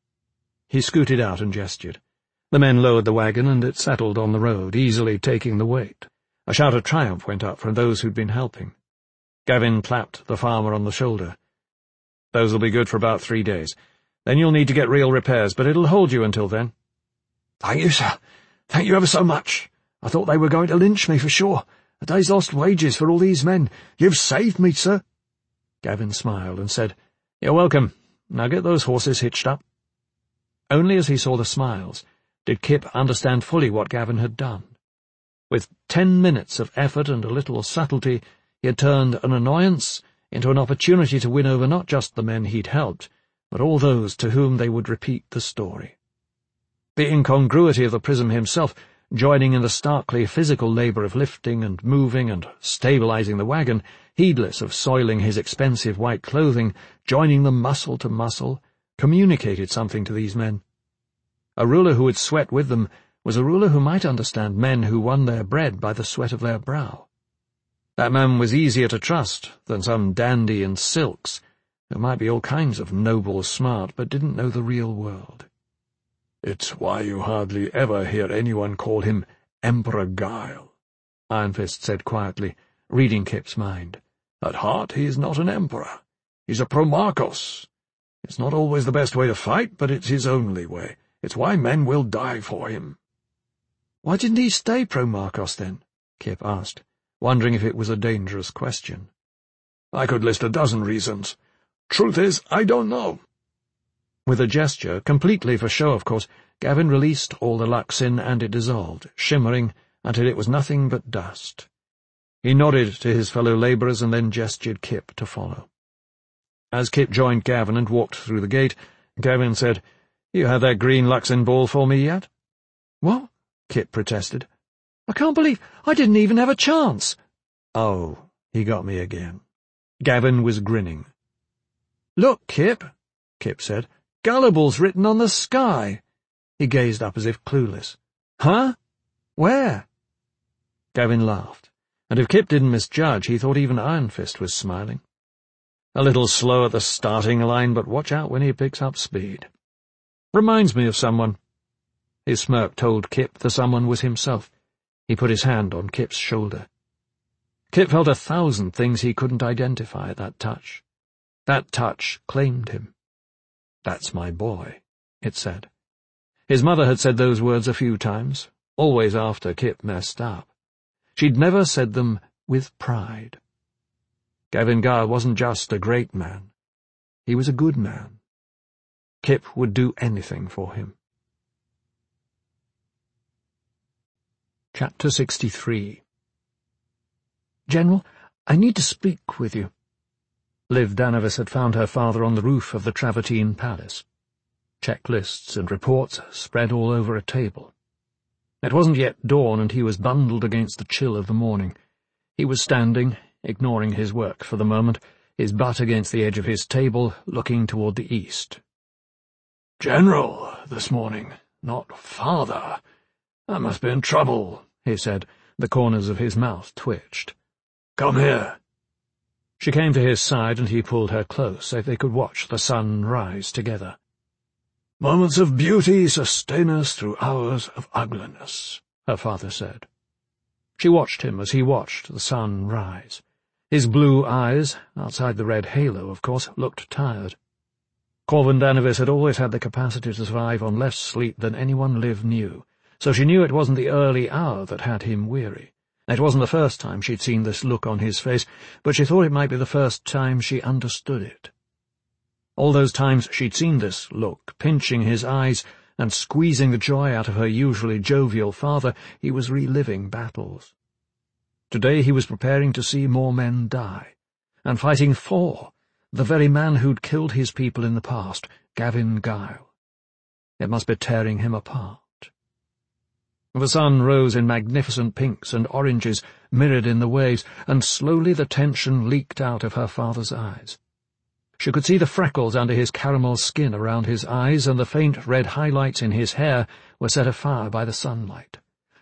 He scooted out and gestured. The men lowered the wagon and it settled on the road, easily taking the weight. A shout of triumph went up from those who'd been helping. Gavin clapped the farmer on the shoulder. "Those'll be good for about three days. Then you'll need to get real repairs, but it'll hold you until then." "Thank you, sir. Thank you ever so much. I thought they were going to lynch me for sure. A day's lost wages for all these men. You've saved me, sir." Gavin smiled and said, "You're welcome. Now get those horses hitched up." Only as he saw the smiles did Kip understand fully what Gavin had done. With ten minutes of effort and a little subtlety, he had turned an annoyance into an opportunity to win over not just the men he'd helped, but all those to whom they would repeat the story. The incongruity of the Prism himself, joining in the starkly physical labour of lifting and moving and stabilizing the wagon, heedless of soiling his expensive white clothing, joining them muscle to muscle, communicated something to these men. A ruler who would sweat with them was a ruler who might understand men who won their bread by the sweat of their brow. That man was easier to trust than some dandy in silks, who might be all kinds of noble smart but didn't know the real world. "It's why you hardly ever hear anyone call him Emperor Guile," Iron Fist said quietly, reading Kip's mind. "At heart he's not an emperor. He's a Promarchos. It's not always the best way to fight, but it's his only way. It's why men will die for him." "Why didn't he stay Promarchos, then?" Kip asked, wondering if it was a dangerous question. "I could list a dozen reasons. Truth is, I don't know." With a gesture, completely for show, of course, Gavin released all the Luxin and it dissolved, shimmering until it was nothing but dust. He nodded to his fellow labourers and then gestured Kip to follow. As Kip joined Gavin and walked through the gate, Gavin said, "You had that green Luxin ball for me yet?" "What?" Kip protested. "I can't believe I didn't even have a chance." "Oh, he got me again." Gavin was grinning. "Look, Kip," Kip said. "Gullible's written on the sky." He gazed up as if clueless. "Huh? Where?" Gavin laughed, and if Kip didn't misjudge, he thought even Iron Fist was smiling. A little slow at the starting line, but watch out when he picks up speed. "Reminds me of someone." His smirk told Kip the someone was himself. He put his hand on Kip's shoulder. Kip felt a thousand things he couldn't identify at that touch. That touch claimed him. "That's my boy," it said. His mother had said those words a few times, always after Kip messed up. She'd never said them with pride. Gavin Guile wasn't just a great man. He was a good man. Kip would do anything for him. Chapter sixty-three. "General, I need to speak with you." Liv Danavis had found her father on the roof of the Travertine Palace. Checklists and reports spread all over a table. It wasn't yet dawn, and he was bundled against the chill of the morning. He was standing, ignoring his work for the moment, his butt against the edge of his table, looking toward the east. "General, this morning, not father. I must be in trouble," he said. The corners of his mouth twitched. "Come here." She came to his side, and he pulled her close so they could watch the sun rise together. "Moments of beauty sustain us through hours of ugliness," her father said. She watched him as he watched the sun rise. His blue eyes, outside the red halo, of course, looked tired. Corvin Danavis had always had the capacity to survive on less sleep than anyone Liv knew, so she knew it wasn't the early hour that had him weary. It wasn't the first time she'd seen this look on his face, but she thought it might be the first time she understood it. All those times she'd seen this look, pinching his eyes and squeezing the joy out of her usually jovial father, he was reliving battles. Today he was preparing to see more men die, and fighting for the very man who'd killed his people in the past, Gavin Guile. It must be tearing him apart. The sun rose in magnificent pinks and oranges, mirrored in the waves, and slowly the tension leaked out of her father's eyes. She could see the freckles under his caramel skin around his eyes, and the faint red highlights in his hair were set afire by the sunlight.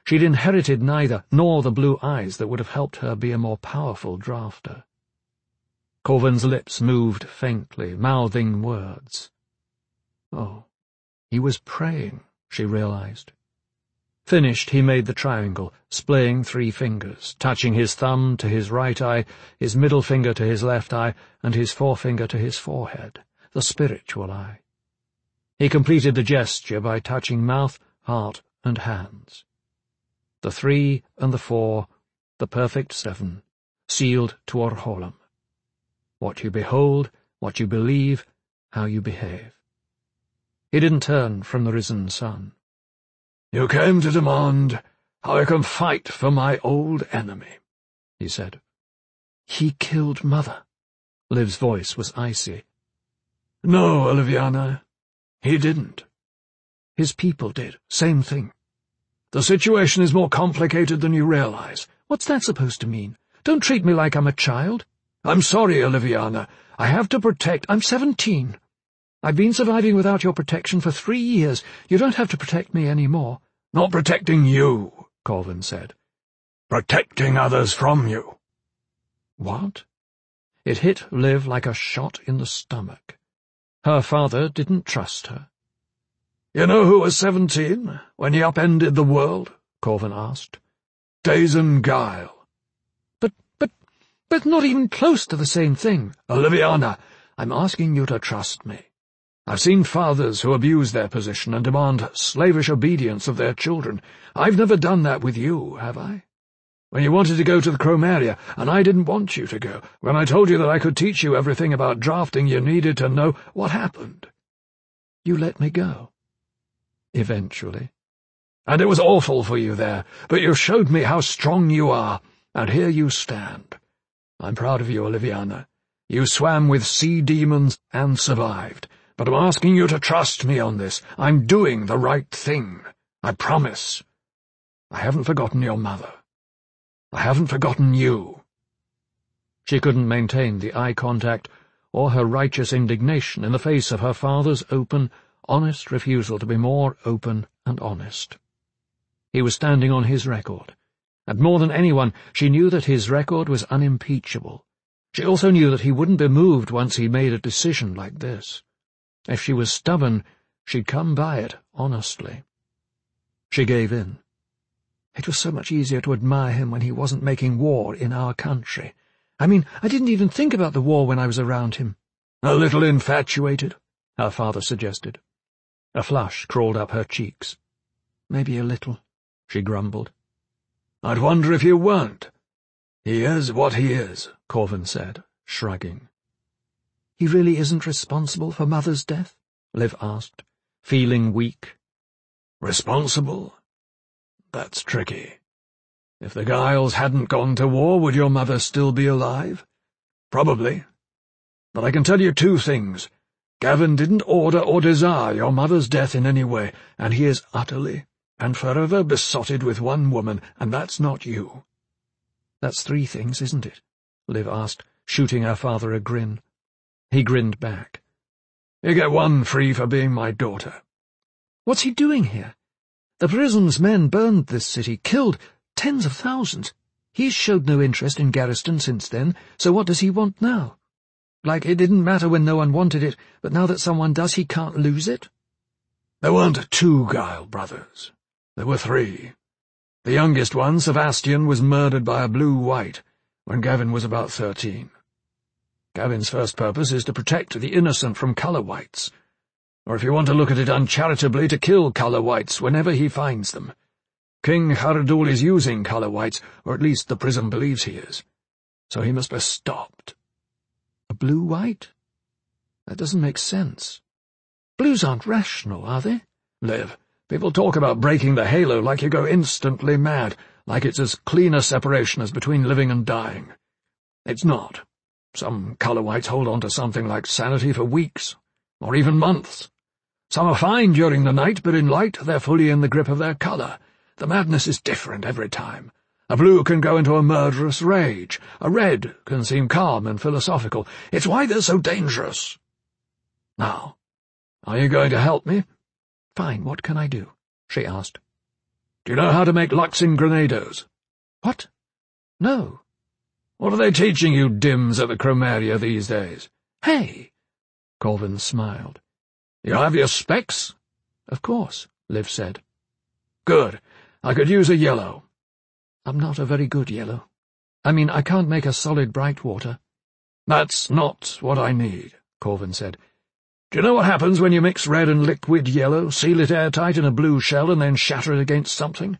She'd inherited neither, nor the blue eyes that would have helped her be a more powerful drafter. Corvin's lips moved faintly, mouthing words. Oh, he was praying, she realized. Finished, he made the triangle, splaying three fingers, touching his thumb to his right eye, his middle finger to his left eye, and his forefinger to his forehead, the spiritual eye. He completed the gesture by touching mouth, heart, and hands. The three and the four, the perfect seven, sealed to Orholam. What you behold, what you believe, how you behave. He didn't turn from the risen sun. "You came to demand how I can fight for my old enemy," he said. "He killed Mother." Liv's voice was icy. "No, Oliviana, he didn't." "His people did. Same thing." "The situation is more complicated than you realize." "What's that supposed to mean? Don't treat me like I'm a child." "I'm sorry, Oliviana. I have to protect—" "I'm seventeen. I've been surviving without your protection for three years. You don't have to protect me any more." "Not protecting you," Corvin said. "Protecting others from you." What? It hit Liv like a shot in the stomach. Her father didn't trust her. "You know who was seventeen when he upended the world?" Corvin asked. "Dazen Guile." But not even close to the same thing." "Oliviana, I'm asking you to trust me. I've seen fathers who abuse their position and demand slavish obedience of their children. I've never done that with you, have I? When you wanted to go to the Chromaria, and I didn't want you to go, when I told you that I could teach you everything about drafting you needed to know, what happened?" "You let me go." "Eventually. And it was awful for you there, but you showed me how strong you are, and here you stand. I'm proud of you, Oliviana. You swam with sea demons and survived, but I'm asking you to trust me on this. I'm doing the right thing. I promise. I haven't forgotten your mother. I haven't forgotten you." She couldn't maintain the eye contact or her righteous indignation in the face of her father's open, honest refusal to be more open and honest. He was standing on his record. And more than anyone, she knew that his record was unimpeachable. She also knew that he wouldn't be moved once he made a decision like this. If she was stubborn, she'd come by it honestly. She gave in. It was so much easier to admire him when he wasn't making war in our country. I mean, I didn't even think about the war when I was around him. "A little infatuated?" her father suggested. A flush crawled up her cheeks. "Maybe a little," she grumbled. "I'd wonder if you weren't. He is what he is," Corvin said, shrugging. "He really isn't responsible for Mother's death?" Liv asked, feeling weak. "Responsible? That's tricky. If the Giles hadn't gone to war, would your mother still be alive? Probably. But I can tell you two things. Gavin didn't order or desire your mother's death in any way, and he is utterly and forever besotted with one woman, and that's not you." "That's three things, isn't it?" Liv asked, shooting her father a grin. He grinned back. "You get one free for being my daughter." "What's he doing here? The prison's men burned this city, killed tens of thousands. He's showed no interest in Garriston since then, so what does he want now? Like it didn't matter when no one wanted it, but now that someone does, he can't lose it?" "There weren't two Guile brothers. There were three. The youngest one, Sebastian, was murdered by a blue-white when Gavin was about thirteen. Gavin's first purpose is to protect the innocent from colour whites, or if you want to look at it uncharitably, to kill colour whites whenever he finds them. King Haradul is using colour whites, or at least the prison believes he is, so he must be stopped." "A blue-white? That doesn't make sense. Blues aren't rational, are they?" "Liv, people talk about breaking the halo like you go instantly mad, like it's as clean a separation as between living and dying. It's not. Some colour whites hold on to something like sanity for weeks, or even months. Some are fine during the night, but in light they're fully in the grip of their colour. The madness is different every time. A blue can go into a murderous rage. A red can seem calm and philosophical. It's why they're so dangerous. Now, are you going to help me?" "Fine, what can I do?" she asked. Do you know how to make Luxin grenados? What? No. What are they teaching you dims at the Chromaria these days? Hey! Corvin smiled. You have your specs? Of course, Liv said. Good. I could use a yellow. I'm not a very good yellow. I mean, I can't make a solid bright water. That's not what I need, Corvin said. Do you know what happens when you mix red and liquid yellow, seal it airtight in a blue shell, and then shatter it against something?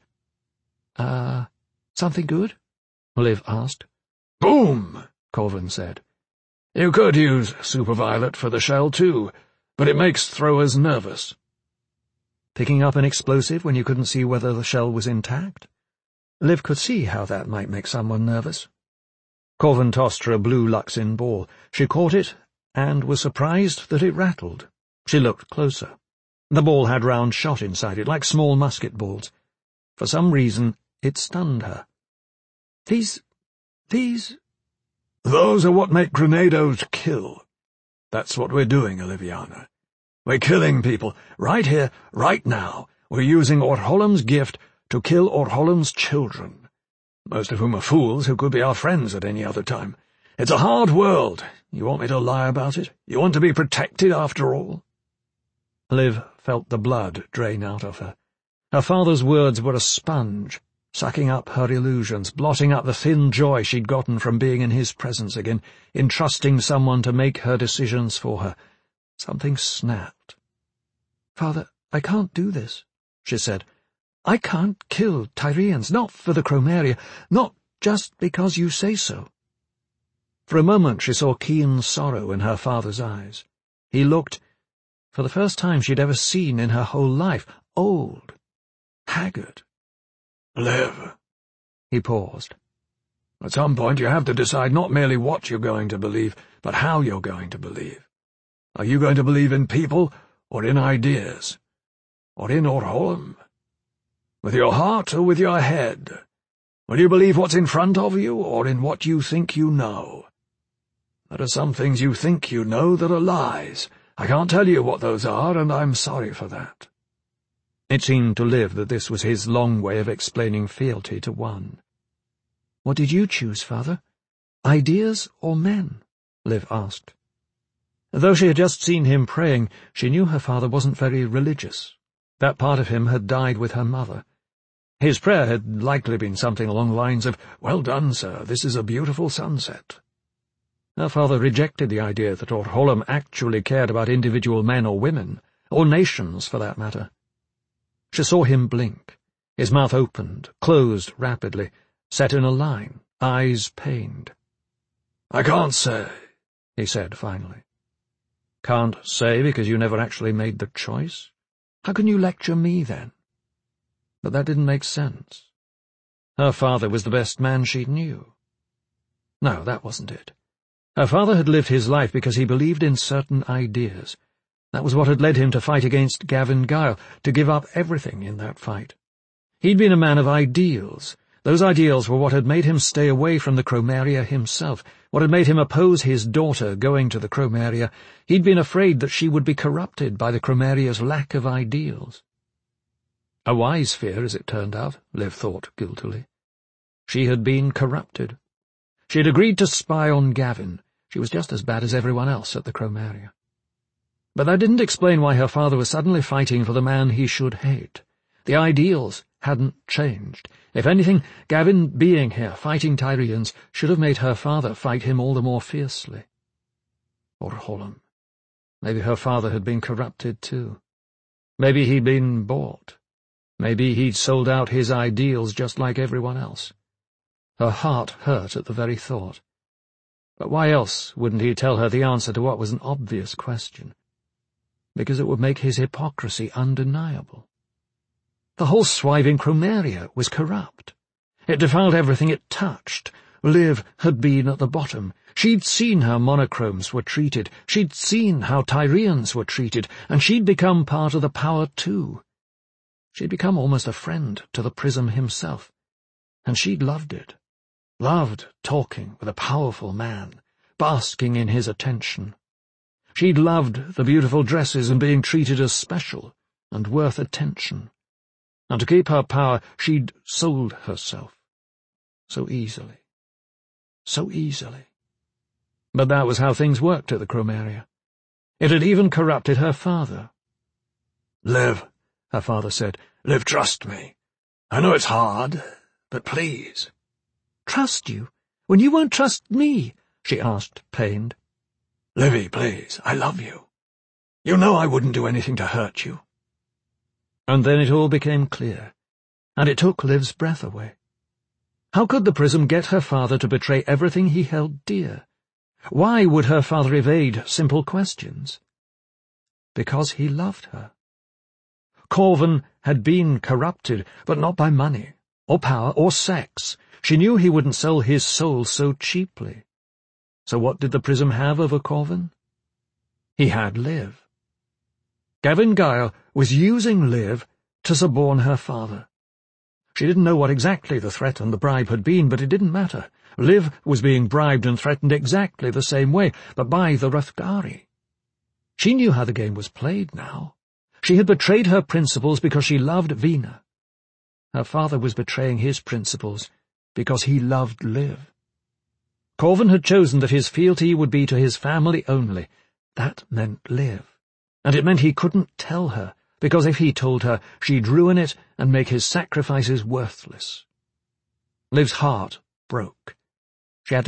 Uh, something good? Liv asked. Boom, Corvin said. You could use superviolet for the shell, too, but it makes throwers nervous. Picking up an explosive when you couldn't see whether the shell was intact? Liv could see how that might make someone nervous. Corvin tossed her a blue Luxin ball. She caught it, and was surprised that it rattled. She looked closer. The ball had round shot inside it, like small musket balls. For some reason, it stunned her. These... these... Those are what make grenados kill. That's what we're doing, Oliviana. We're killing people, right here, right now. We're using Orholam's gift to kill Orholam's children, most of whom are fools who could be our friends at any other time. It's a hard world. You want me to lie about it? You want to be protected after all? Liv felt the blood drain out of her. Her father's words were a sponge, sucking up her illusions, blotting up the thin joy she'd gotten from being in his presence again, entrusting someone to make her decisions for her. Something snapped. "Father, I can't do this," she said. "I can't kill Tyrians, not for the Chromaria, not just because you say so." For a moment she saw keen sorrow in her father's eyes. He looked, for the first time she'd ever seen in her whole life, old, haggard. Liv. He paused. At some point you have to decide not merely what you're going to believe, but how you're going to believe. Are you going to believe in people, or in ideas? Or in Orholam? With your heart or with your head? Will you believe what's in front of you, or in what you think you know? There are some things you think you know that are lies. I can't tell you what those are, and I'm sorry for that. It seemed to Liv that this was his long way of explaining fealty to one. "What did you choose, Father? Ideas or men?" Liv asked. Though she had just seen him praying, she knew her father wasn't very religious. That part of him had died with her mother. His prayer had likely been something along the lines of, "Well done, sir, this is a beautiful sunset." Her father rejected the idea that Orholam actually cared about individual men or women, or nations for that matter. She saw him blink. His mouth opened, closed rapidly, set in a line, eyes pained. "I can't say," he said finally. "Can't say because you never actually made the choice? How can you lecture me, then?" But that didn't make sense. Her father was the best man she knew. No, that wasn't it. Her father had lived his life because he believed in certain ideas. That was what had led him to fight against Gavin Gyle, to give up everything in that fight. He'd been a man of ideals. Those ideals were what had made him stay away from the Chromaria himself, what had made him oppose his daughter going to the Chromaria. He'd been afraid that she would be corrupted by the Chromaria's lack of ideals. A wise fear, as it turned out, Liv thought guiltily. She had been corrupted. She had agreed to spy on Gavin. She was just as bad as everyone else at the Chromaria. But that didn't explain why her father was suddenly fighting for the man he should hate. The ideals hadn't changed. If anything, Gavin being here, fighting Tyrians, should have made her father fight him all the more fiercely. Orholam. Maybe her father had been corrupted too. Maybe he'd been bought. Maybe he'd sold out his ideals just like everyone else. Her heart hurt at the very thought. But why else wouldn't he tell her the answer to what was an obvious question? Because it would make his hypocrisy undeniable. The whole swiving Chromaria was corrupt. It defiled everything it touched. Liv had been at the bottom. She'd seen how monochromes were treated. She'd seen how Tyrians were treated, and she'd become part of the power too. She'd become almost a friend to the Prism himself, and she'd loved it. Loved talking with a powerful man, basking in his attention. She'd loved the beautiful dresses and being treated as special and worth attention. and to keep her power she'd sold herself. So easily. So easily. But that was how things worked at the Chromeria. It had even corrupted her father. "Liv," her father said, "Liv, trust me. I know it's hard, but please." "Trust you? When you won't trust me?" she asked, pained. "Livy, please, I love you. You know I wouldn't do anything to hurt you." And then it all became clear, and it took Liv's breath away. How could the Prism get her father to betray everything he held dear? Why would her father evade simple questions? Because he loved her. Corvin had been corrupted, but not by money, or power, or sex. She knew he wouldn't sell his soul so cheaply. So what did the Prism have over Corvin? He had Liv. Gavin Gyle was using Liv to suborn her father. She didn't know what exactly the threat and the bribe had been, but it didn't matter. Liv was being bribed and threatened exactly the same way, but by the Hrothgari. She knew how the game was played now. She had betrayed her principles because she loved Vina. Her father was betraying his principles because he loved Liv. Corvin had chosen that his fealty would be to his family only. That meant Liv. And it meant he couldn't tell her, because if he told her, she'd ruin it and make his sacrifices worthless. Liv's heart broke.